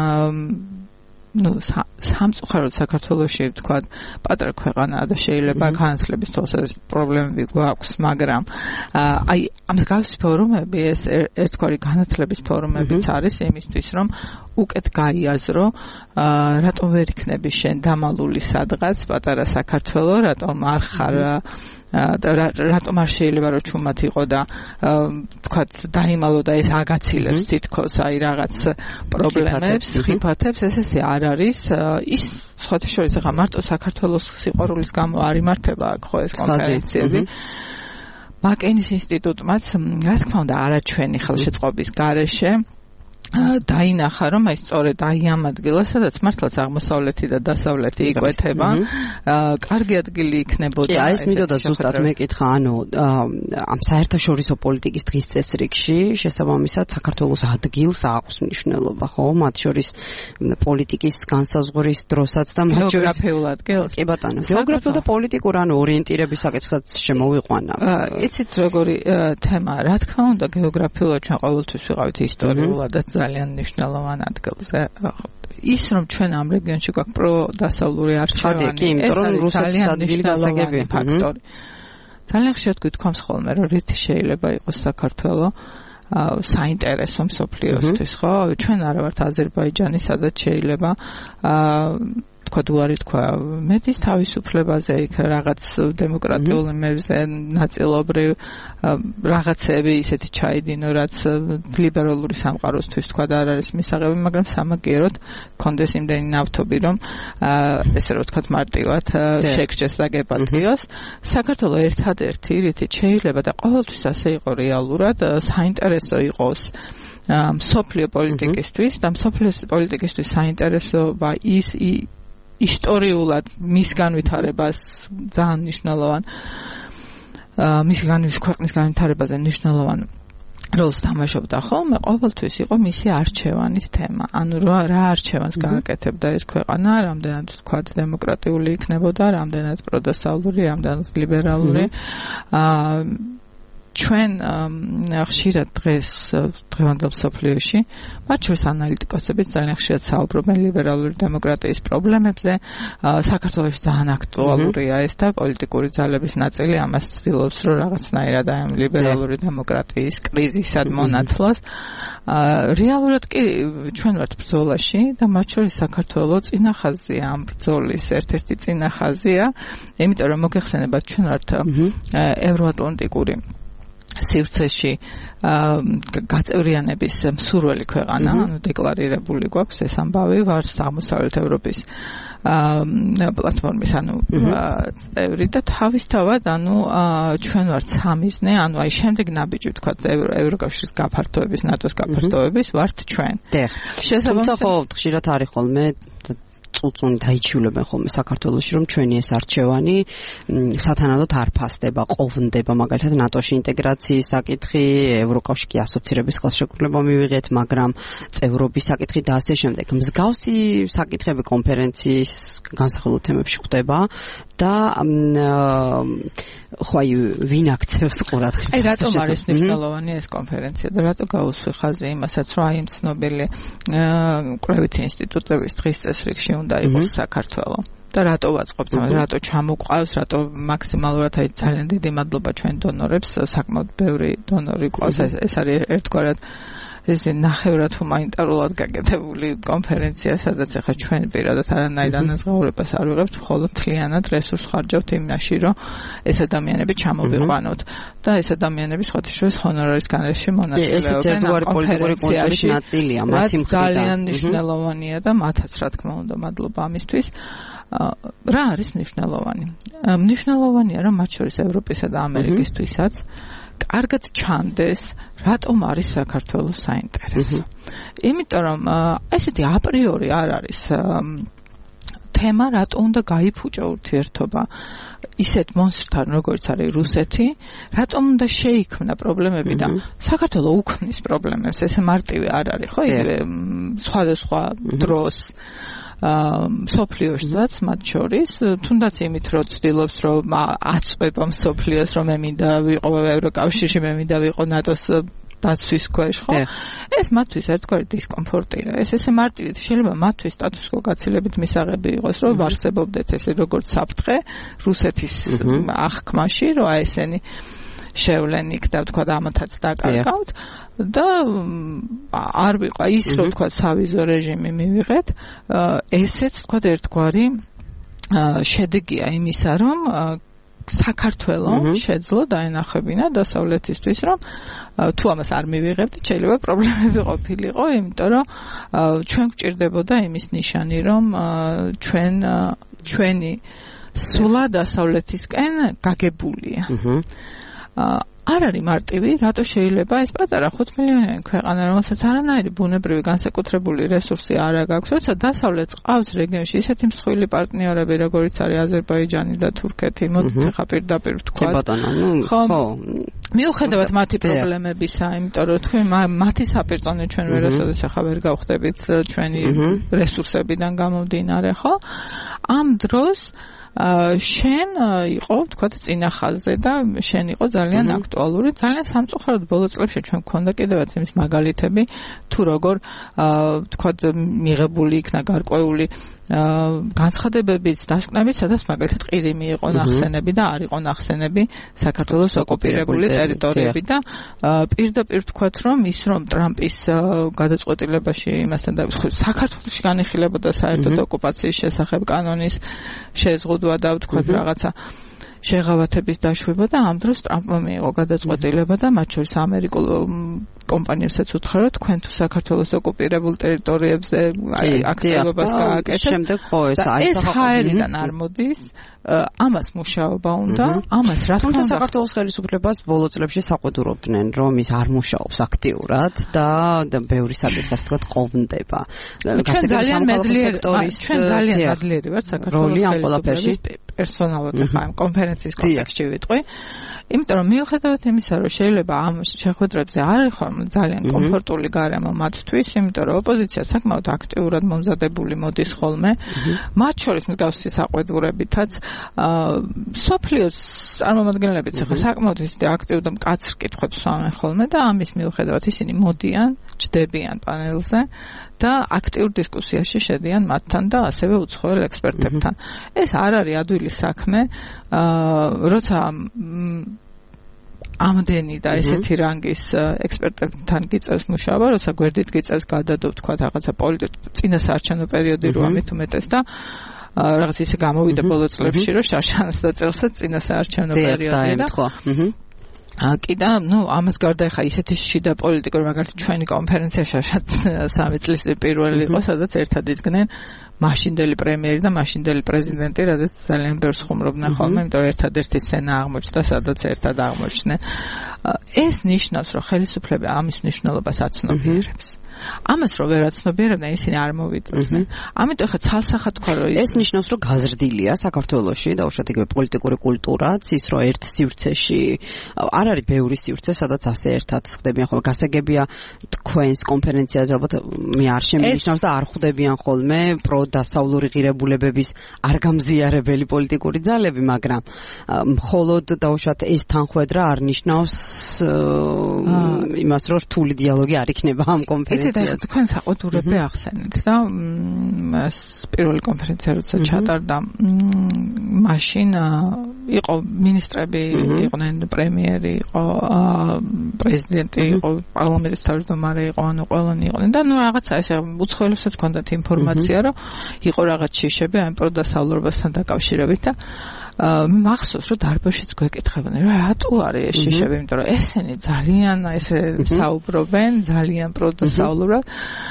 ну სამწუხაროდ საქართველოში თქვა პატარა ქვეყანაა და შეიძლება განათლების თვალსაზრისით პრობლემები გვაქვს, მაგრამ აი ამ მსგავსი ფორუმები, ეს ერთგვარი განათლების ფორუმებიც არის იმისთვის, რომ უკეთ გაიაზრო რატომ ვერ იქნები შენ დამალული სადღაც პატარა საქართველო, რატომ არ ხარ და რატომ არ შეიძლება რომ ჩუმად იყო და თქვა დაიმალო და ეს აგაცილებს თითქოს აი რაღაც პრობლემებს, ხიფათებს, ეს ესე არ არის. ის სხვათა შორის ახლა მარტო საქართველოს სიყვარულის გამო არ იმართება აქ ხო ეს კონფერენციები. მაკენის ინსტიტუტმაც, რა თქმა უნდა, არა ჩვენი ხელშეწყობის გარეშე დაინახა, რომ აი სწორედ აი ამ ადგილას, სადაც მართლაც აღმოსავლეთი და დასავლეთი იკვეთება, კარგი ადგილი იქნებოდა. კი, აი ეს მინდოდა ზუსტად მეკითხა, ანუ ამ საერთაშორისო პოლიტიკის დღის წესრიგში შესაბამისად საქართველოს ადგილს აქვს მნიშვნელობა, ხო? მათ შორის პოლიტიკის განსაზღვრის დროსაც და მათ შორის გეოგრაფიულ ადგილს. კი ბატონო, გეოგრაფიულ და პოლიტიკურ ანუ ორიენტირების საკითხსაც შემოვიყვანა. იცით როგორი თემა, რა თქმა უნდა, გეოგრაფიულად ჩვენ ყოველთვის ვიყავით ისტორიულადაც ძალიან მნიშვნელოვან ადგილზე. ის რომ ჩვენ ამ რეგიონში გვაქვს პროდასავლური არჩევანი, ეს არის ძალიან მნიშვნელოვანი ფაქტორი. ძალიან ხშირად გითხოვს ხოლმე, რომ რითი შეიძლება იყოს საქართველოს საინტერესო მსოფლიოსთვის, ხო? ჩვენ არა ვართ აზერბაიჯანი, სადაც შეიძლება თქვა უარი თქვა მედის თავისუფლებაზე იქ რაღაც დემოკრატიულ იმებზე ნაწილობრივ რაღაცები ისეთი ჩაიდინო, რაც ლიბერალური სამყაროსთვის თქვა და არ არის მისაღები, მაგრამ სამაგიეროდ კონდეს იმდენი ნავთობი, რომ ესე რომ თქვა მარტივად შეგჭეს და გეპატიოს. საქართველოს ერთადერთი რითიც შეიძლება და ყოველთვის ასე იყო რეალურად საინტერესო იყოს მსოფლიო პოლიტიკისთვის და მსოფლიო პოლიტიკისთვის საინტერესოა ის ისტორიულად მის განვითარებას ძალიან მნიშვნელოვან მის განვითარების ქვეყნის განვითარებაზე მნიშვნელოვან როლს თამაშობდა ხოლმე ყოველთვის იყო მისი არჩევანის თემა. ანუ რა არჩევანს გააკეთებდა ეს ქვეყანა, რამდენად თქვა დემოკრატიული იქნებოდა, რამდენად პროდასავლური, რამდენად ლიბერალური. აა ჩვენ ხშირად დღეს დღევანდელ მსოფლიოში მათ შორის ანალიტიკოსები ძალიან ხშირად საუბრობენ ლიბერალური დემოკრატიის პრობლემებზე. საქართველოში ძალიან აქტუალურია ეს და პოლიტიკური ძალების ნაწილი ამას ცდილობს, რომ რაღაცნაირად აი ამ ლიბერალური დემოკრატიის კრიზისად მონათლოს. რეალურად კი ჩვენ ვართ ბრძოლაში და მათ შორის საქართველოს წინა ხაზია ამ ბრძოლის ერთ-ერთი წინა ხაზია, იმიტომ რომ მოგეხსენებათ ჩვენ ვართ ევროატლანტიკური სივრცეში გაწევრიანების მსურველი ქვეყანა, ანუ დეკლარირებული გვაქვს ეს ამბავი, ვართ აღმოსავლეთ ევროპის პლატფორმის ანუ წევრი და თავისთავად ანუ ჩვენ ვართ სამიზნე, ანუ აი შემდეგ ნაბიჯი ვთქვათ ევროკავშირის გაფართოების, ნატოს გაფართოების ვართ ჩვენ. შესაბამისად ხო ხშირად არის ხოლმე წუწუნი დაიჩიულებენ ხოლმე საქართველოში, რომ ჩვენი ეს არჩევანი სათანადოდ არ ფასდება, ყოვნდება, მაგალითად ნატოში ინტეგრაციის საკითხი, ევროკავშირი ასოცირების ხელშეკრულება მივიღეთ, მაგრამ წევრობის საკითხი და ასე შემდეგ. მსგავსი საკითხები კონფერენციის განსახილულ თემებში ხდება და ხო აი ვინ აქცევს ყურადღებას? აი რატომ არის მნიშვნელოვანი ეს კონფერენცია და რატო გაუსვი ხაზი იმასაც, რომ აი ცნობილი კვლევითი ინსტიტუტების დღის წესრიგში უნდა იყოს საქართველო და რატო ვაწყობთ, რატო ჩამოყავს, რატო მაქსიმალურად აი ძალიან დიდი მადლობა ჩვენ დონორებს, საკმაოდ ბევრი დონორი ყავს, ეს არის ერთგვარად ეს ნახევრად ჰუმანიტარულად გაკეთებული კონფერენცია, სადაც ახლა ჩვენ პირადად არანაირ ანაზღაურებას არ ვიღებთ, მხოლოდ მთლიანად რესურს ხარჯავთ იმაში, რომ ეს ადამიანები ჩამოვიყვანოთ და ეს ადამიანები სხვათა შორის ჰონორარის განრისში მონაწილეობენ კონფერენციაში. მათ ძალიან მნიშვნელოვანია და მათაც რა თქმა უნდა მადლობა ამისთვის. რა არის მნიშვნელოვანი? მნიშვნელოვანია, რომ მათ შორის ევროპისა და ამერიკისთვისაც კარგად ჩანდეს, რატომ არის საქართველოს საინტერესო. იმიტომ რომ ესეთი აპრიორი არ არის თემა, რატომ უნდა გაიფუჭო ურთიერთობა ისეთ მონსტრთან, როგორც არის რუსეთი, რატომ უნდა შეიქმნა პრობლემები და საქართველოს უქმნის პრობლემებს, ესე მარტივი არ არის, ხო? სხვადასხვა დროს მსოფლიოშიც მათ შორის, თუნდაც იმით, რომ ცდილობს, რომ აწყვება მსოფლიოს, რომ მე მინდა ვიყო ევროკავშირში, მე მინდა ვიყო ნატოს დაცვის ქვეშ, ხო? ეს მათთვის ერთგვარი დისკომფორტია. ეს ესე მარტივით შეიძლება მათთვის სტატუს-კვო გაცილებით მისაღები იყოს, რომ ვარსებობდეთ ესე როგორც საფრთხე რუსეთის აღქმაში, რომ აი ესენი შევლენ იქ და თქვა ამათაც დაკარგავთ და არ ვიყო ის რომ თქვა სავიზო რეჟიმი მივიღეთ, ესეც თქვა ერთგვარი შედეგია იმისა, რომ საქართველოს შეძლო დაენახებინა დასავლეთისთვის, რომ თუ ამას არ მივიღებთ, შეიძლება პრობლემები ყოფილიყო, იმიტომ რომ ჩვენ გვჭირდებოდა იმის ნიშანი, რომ ჩვენ ჩვენი სულა დასავლეთისკენ გაგებულია. არ არის მარტივი, რატო შეიძლება ეს პატარა ხუთ მილიონიანი ქვეყანა, რომელსაც არანაირი ბუნებრივი განსაკუთრებული რესურსი არ აქვს, როცა დასავლეთს ყავს რეგიონში ისეთი მსხვილი პარტნიორები, როგორიც არის აზერბაიჯანი და თურქეთი, მოდით ახლა პირდაპირ ვთქვა. ხო, მიუხედავად მათი პრობლემებისა, იმიტომ რომ თქვენ მათი საპირწონე ჩვენ ვერასოდეს ახლა ვერ გავხდებით ჩვენი რესურსებიდან გამომდინარე, ხო? ამ დროს შენ იყო, ვთქვათ, წინა ხაზზე და შენ იყო ძალიან აქტუალური, ძალიან სამწუხაროდ ბოლო წლებში ჩვენ გვქონდა კიდევაც იმის მაგალითები, თუ როგორ ვთქვათ, მიღებული იქნა გარკვეული განცხადებებიც, დასკვნებიც, სადაც მაგალითად ყირიმი იყო ნახსენები და არ იყო ნახსენები საქართველოს ოკუპირებული ტერიტორიები და პირდაპირ ვთქვათ, რომ ის რომ ტრამპის გადაწყვეტილებაში იმასთან და საქართველოში განიხილებოდა საერთოდ ოკუპაციის შესახებ კანონის შეზღუდვა და ვთქვათ რაღაცა შეღავათების დაშვება და ამ დროს ტრამპმა მიიღო გადაწყვეტილება და მათ შორის ამერიკულ კომპანიებსაც უთხრა, რომ თქვენ თუ საქართველოს ოკუპირებულ ტერიტორიებზე აქტივობას გააკეთებთ. შემდეგ ხო ეს აი ეს ჰაერიდან არ მოდის, ამას მუშაობა უნდა, ამას რა თქმა უნდა საქართველოს ხელისუფლებას ბოლო წლებში საყვედურობდნენ, რომ ის არ მუშაობს აქტიურად და ბევრი საკითხს თქვა ყოვნდება. ჩვენ ძალიან მედლიერი ჩვენ ძალიან მედლიერი ვართ საქართველოს ხელისუფლების პერსონალურად ახლა ამ კონფერენციის კონტექსტში ვიტყვი. იმიტომ რომ მიუხედავად იმისა, რომ შეიძლება ამ შეხვედრებზე არ იყო ძალიან კომფორტული გარემო მათთვის, იმიტომ რომ ოპოზიცია საკმაოდ აქტიურად მომზადებული მოდის ხოლმე, მათ შორის მსგავსი საყვედურებითაც სოფლიოს წარმომადგენლებიც ახლა საკმაოდ ისეთი აქტიურ და მკაცრ კითხვებს ვამენ ხოლმე და ამის მიუხედავად ისინი მოდიან, ჯდებიან პანელზე და აქტიურ დისკუსიაში შედიან მათთან და ასევე უცხოელ ექსპერტებთან. ეს არ არის ადვილი საქმე, როცა ამდენი და ესეთი რანგის ექსპერტებთან გიწევს მუშაობა, როცა გვერდით გიწევს გადადო თქვა რაღაცა პოლიტიკურ წინასაარჩევნო პერიოდი რო ამით უმეტეს და რაღაც ისე გამოვიდა ბოლო წლებში, რომ შაშანს და წელსაც წინასაარჩევნო პერიოდი და კი და ნუ ამას გარდა ახლა ისეთი შიდა პოლიტიკური მაგალითად ჩვენი კონფერენცია შაშად სამი წლის პირველი იყო, სადაც ერთად იდგნენ მაშინდელი პრემიერი და მაშინდელი პრეზიდენტი, რადგან ძალიან ბევრს ხუმრობდნენ ხოლმე, იმიტომ რომ ერთადერთი სცენა აღმოჩნდა, სადაც ერთად აღმოჩნდნენ. ეს ნიშნავს, რომ ხელისუფლება ამის მნიშვნელობას აცნობიერებს. ამას რო ვერ აცნობიერებდნენ, ისინი არ მოვიდნენ. ამიტომ ხა ცალსახად თქვა, რომ ეს ნიშნავს, რომ გაზრდილია საქართველოში და უშუალოდ იგივე პოლიტიკური კულტურაც, ის რომ ერთ სივრცეში არ არის ბევრი სივრცე, სადაც ასე ერთად ხდებიან ხოლმე. გასაგებია თქვენს კონფერენციაზე ალბათ მე არ შემინიშნავს და არ ხვდებიან ხოლმე პროდასავლური ღირებულებების არ გამზიარებელი პოლიტიკური ძალები, მაგრამ მხოლოდ დაუშვათ ეს თანხwebdriver არ ნიშნავს იმას, რომ რთული დიალოგი არ იქნება ამ კონფერენციაზე. და თქვენ საყვედურები ახსენეთ და პირველი კონფერენცია როცა ჩატარდა, მაშინ იყო ministrები, იყვნენ პრემიერი, იყო პრეზიდენტი, იყო პარლამენტის თავმჯდომარე, იყო ანუ ყველანი იყვნენ და ნუ რაღაცა ესე უცხოელებსაც ჰქონდათ ინფორმაცია, რომ იყო რაღაც შიშები ამ პროდასავლურობასთან დაკავშირებით და მახსოვს, რომ დარბაზშიც გვეკითხებოდნენ, რა რატო არის ეს შიშები, იმიტომ რომ ესენი ძალიან ესე საუბრობენ, ძალიან პროდასავლურად.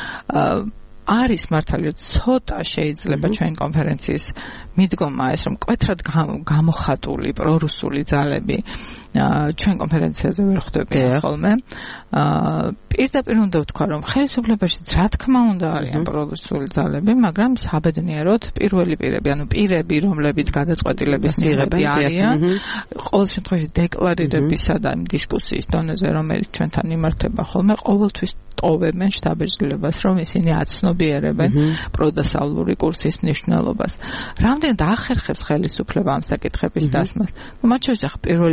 არის მართალია ცოტა შეიძლება ჩვენ კონფერენციის მიდგომა ეს რომ მკვეთრად გამოხატული პრორუსული ძალები ჩვენ კონფერენციაზე ვერ ხვდებიან ხოლმე. პირდაპირ უნდა ვთქვა, რომ ხელისუფლებაშიც რა თქმა უნდა არიან პრორუსული ძალები, მაგრამ საბედნიეროდ პირველი პირები, ანუ პირები, რომლებიც გადაწყვეტილების მიღებდი არიან, ყოველ შემთხვევაში დეკლარირებისა და დისკუსიის დონეზე, რომელიც ჩვენთან იმართება ხოლმე, ყოველთვის ტოვებენ შთაბეჭდილებას, რომ ისინი აცნობიერებენ პროდასავლური კურსის მნიშვნელობას. რამდენად ახერხებს ხელისუფლება ამ საკითხების დასმას? მათ შორის ახლა პირველი პირების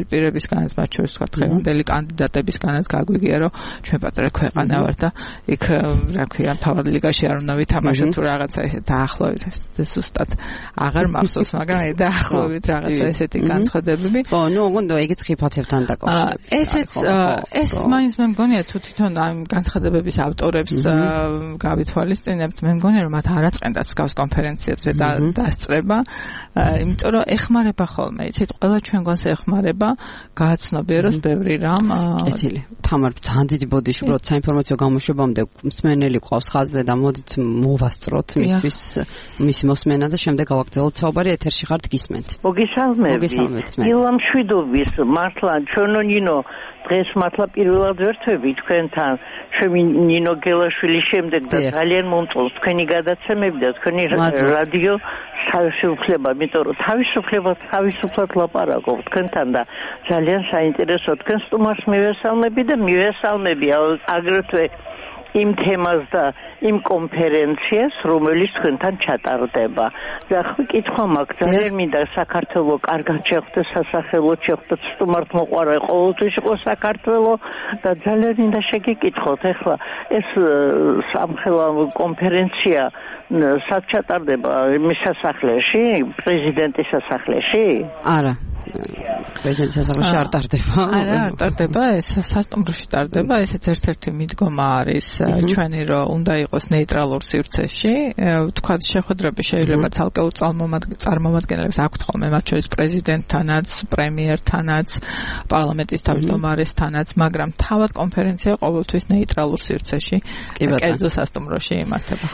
ქვეყნებისგანაც, მათ შორის თქვა დღევანდელი კანდიდატებისგანაც გაგვიგია, რომ ჩვენ პატარა ქვეყანა ვარ და იქ რა ქვია, მთავარ ლიგაში არ უნდა ვითამაშოთ თუ რაღაცა ესე დაახლოებით ეს ზუსტად აღარ მახსოვს, მაგრამ აი დაახლოებით რაღაცა ესეთი განცხადებები. ხო, ნუ ოღონდ ეგეც ხიფათებთან დაკავშირებით. ესეც ეს მაინც მე მგონია თუ თვითონ ამ განცხადებების ავტორებს გავითვალისწინებთ, მე მგონია რომ მათ არ აწყენდათ გავს კონფერენციებზე და დასწრება, იმიტომ რომ ეხმარება ხოლმე, იცით, ყველა ჩვენგანს ეხმარება, გააცნობიეროს ბევრი რამ. კეთილი. თამარ, ძალიან დიდი ბოდიში, უბრალოდ საინფორმაციო გამოშვებამდე მსმენელი ყავს ხაზზე და მოდით მოვასწროთ მისთვის მისი მოსმენა და შემდეგ გავაგრძელოთ საუბარი, ეთერში ხართ, გისმენთ. მოგესალმებით. ილამ შვიდობის, მართლა ჩვენო ნინო დღეს მართლა პირველად ვერთვები თქვენთან, ჩემი ნინო გელაშვილის შემდეგ და ძალიან მომწონს თქვენი გადაცემები და თქვენი რადიო თავისუფლება, იმიტომ რომ თავისუფლება თავისუფლად ლაპარაკობ თქვენთან და ძალიან საინტერესო თქვენ სტუმარს მივესალმები და მივესალმები აგრეთვე იმ თემას და იმ კონფერენციას, რომელიც თქვენთან ჩატარდება. და ხო კითხვა მაქვს, ძალიან მინდა საქართველოს კარგად შეხვდე, სასახელოდ შეხვდე, სტუმართ მოყვარა ყოველთვის იყო საქართველოს და ძალიან მინდა შეგეკითხოთ, ეხლა ეს სამხელა კონფერენცია სად ჩატარდება, მის სასახლეში, პრეზიდენტის სასახლეში? არა. პრეზიდენტის სასახლეში არ ტარდება. არა, არ ტარდება, ეს სასტუმროში ტარდება, ესეც ერთ-ერთი მიდგომა არის ჩვენი, რომ უნდა იყოს ნეიტრალურ სივრცეში. თქვათ, შეხვედრები შეიძლება ცალკეულ წარმომადგენლებს აქვთ ხოლმე, მათ შორის პრეზიდენტთანაც, პრემიერთანაც, პარლამენტის თავმჯდომარესთანაც, მაგრამ თავად კონფერენცია ყოველთვის ნეიტრალურ სივრცეში, კერძო სასტუმროში იმართება.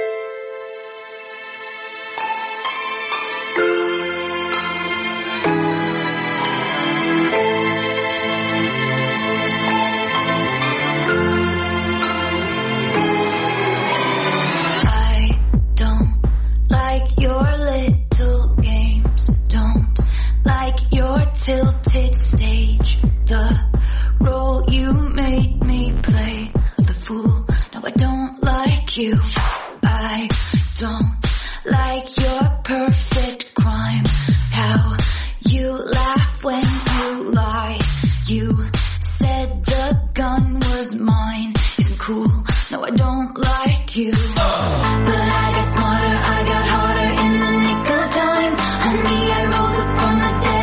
Tilted stage, the role you made me play, the fool. No, I don't like you. I don't like your perfect crime. How you laugh when you lie. You said the gun was mine. Isn't cool. No, I don't like you. But I got smarter, I got harder in the nick of time. Honey, I rose up from the dead.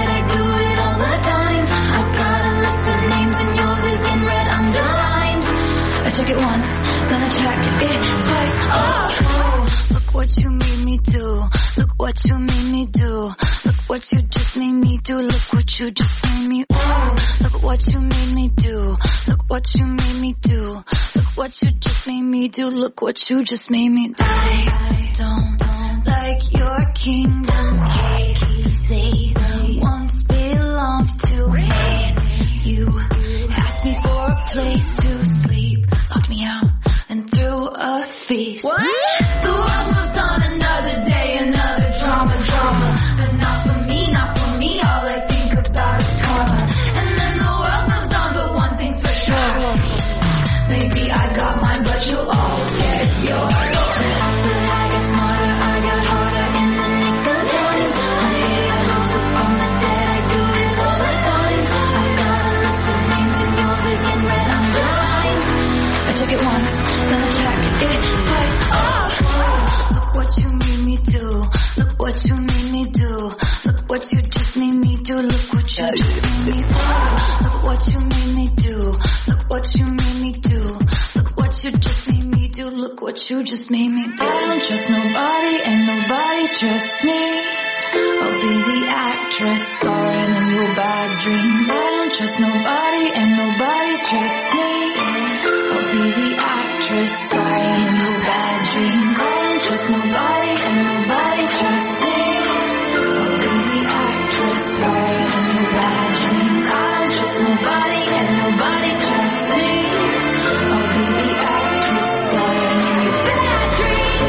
I check it once, then I check it twice. Oh, oh, look what you made me do. Look what you made me do. Look what you just made me do. Look what you just made me. Oh, look what you made me do. Look what you made me do. Look what you just made me do. Look what you just made me do. I don't like your kingdom keys. They once belonged to me. You asked me for a place to sleep. Locked me out and threw a feast. What? The world moves on, another day, another drama, drama. But not for me, not for me, all I think about is karma. And then the world moves on, but one thing's for sure. Maybe I got mine, but you'll all get yours. But I got smarter, I got harder in the nick of time. Honey, I rose up from the dead, I do it all the time. I got a list of names and yours is in red underlined. I check it once, then I check it twice. Oh, look what you made me do. Look what you made me do. Look what you just made me do. Look what you just made me do. Look what you made me do. Look what you made me do. Look what you just made me do. Look what you just made me do. I don't trust nobody and nobody trusts me. I'll be the actress starring in your bad dreams. I don't trust nobody and nobody trusts me. I'll be the actress starring in your bad dreams. I don't trust nobody and nobody trusts me. I'll be the actress starring in your bad dreams. I don't trust nobody and nobody trusts me. I'll be the actress starring in your bad dreams.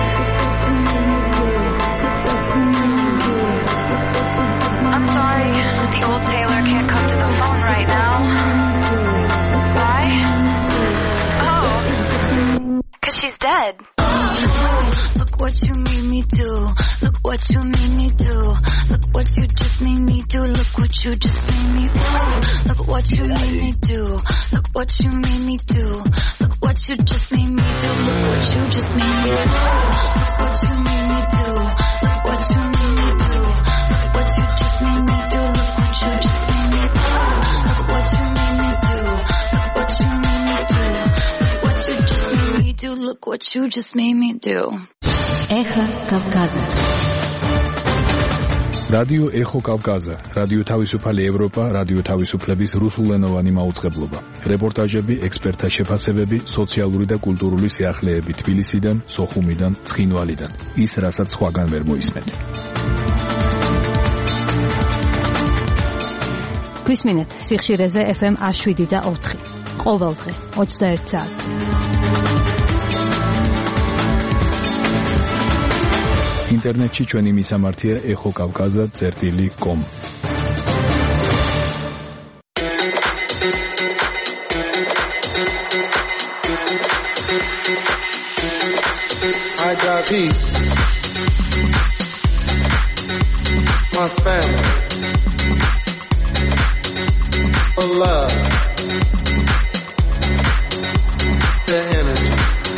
I'm sorry, the old Taylor can't come to the phone right now. Why? Oh, 'cause she's dead. Look what you made me do. Look what you made me do. Look what you just made me do. Look what what you just made me do. Look what you made me do. Look what you made me do. Look what you just made me do. Look what you just made me do. Look what you made me do. Look what you made me do. Look what you just made me do. Look what you just made me do. Look what you made me do. Look what you made me do. Look what you just made me do. Look what you just made me do. Эхо Кавказа. რადიო ეხო კავკაზა, რადიო თავისუფალი ევროპა, რადიო თავისუფლების რუსულენოვანი მაუწყებლობა. რეპორტაჟები, ექსპერტთა შეფასებები, სოციალური და კულტურული სიახლეები თბილისიდან, სოხუმიდან, ცხინვალიდან. ის, რასაც სხვაგან ვერ მოისმენთ. გვისმინეთ სიხშირეზე ეფ ემ one seven და four. ყოველდღე twenty-one საათს. ინტერნეტში ჩვენი მისამართია ეხო კავკაზა წერტილი კომ. I got peace, my family, for love, the energy.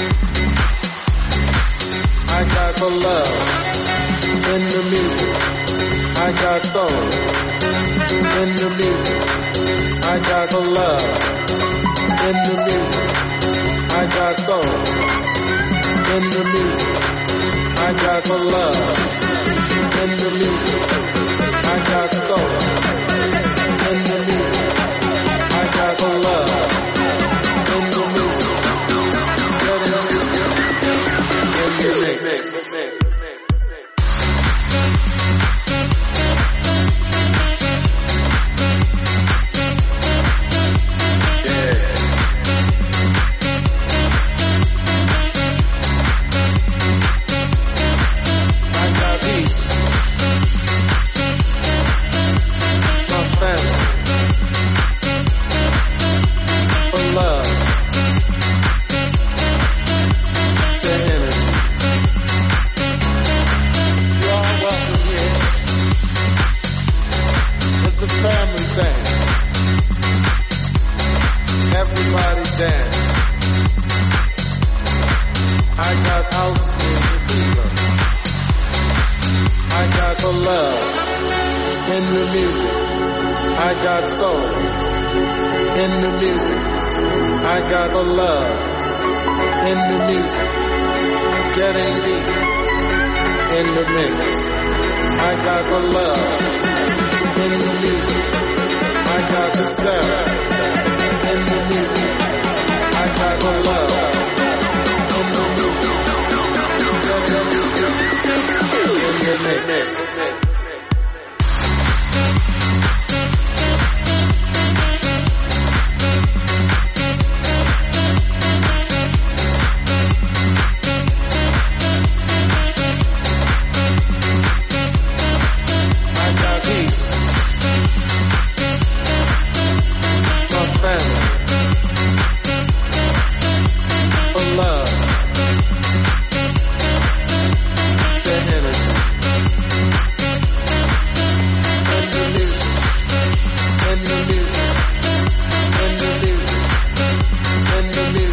I got the love in the music. I got soul in the music. I got the love in the music. I got soul in the music. I got the love in the music. I got soul in the music. I got the love in the music. Get it in the mix. In the music,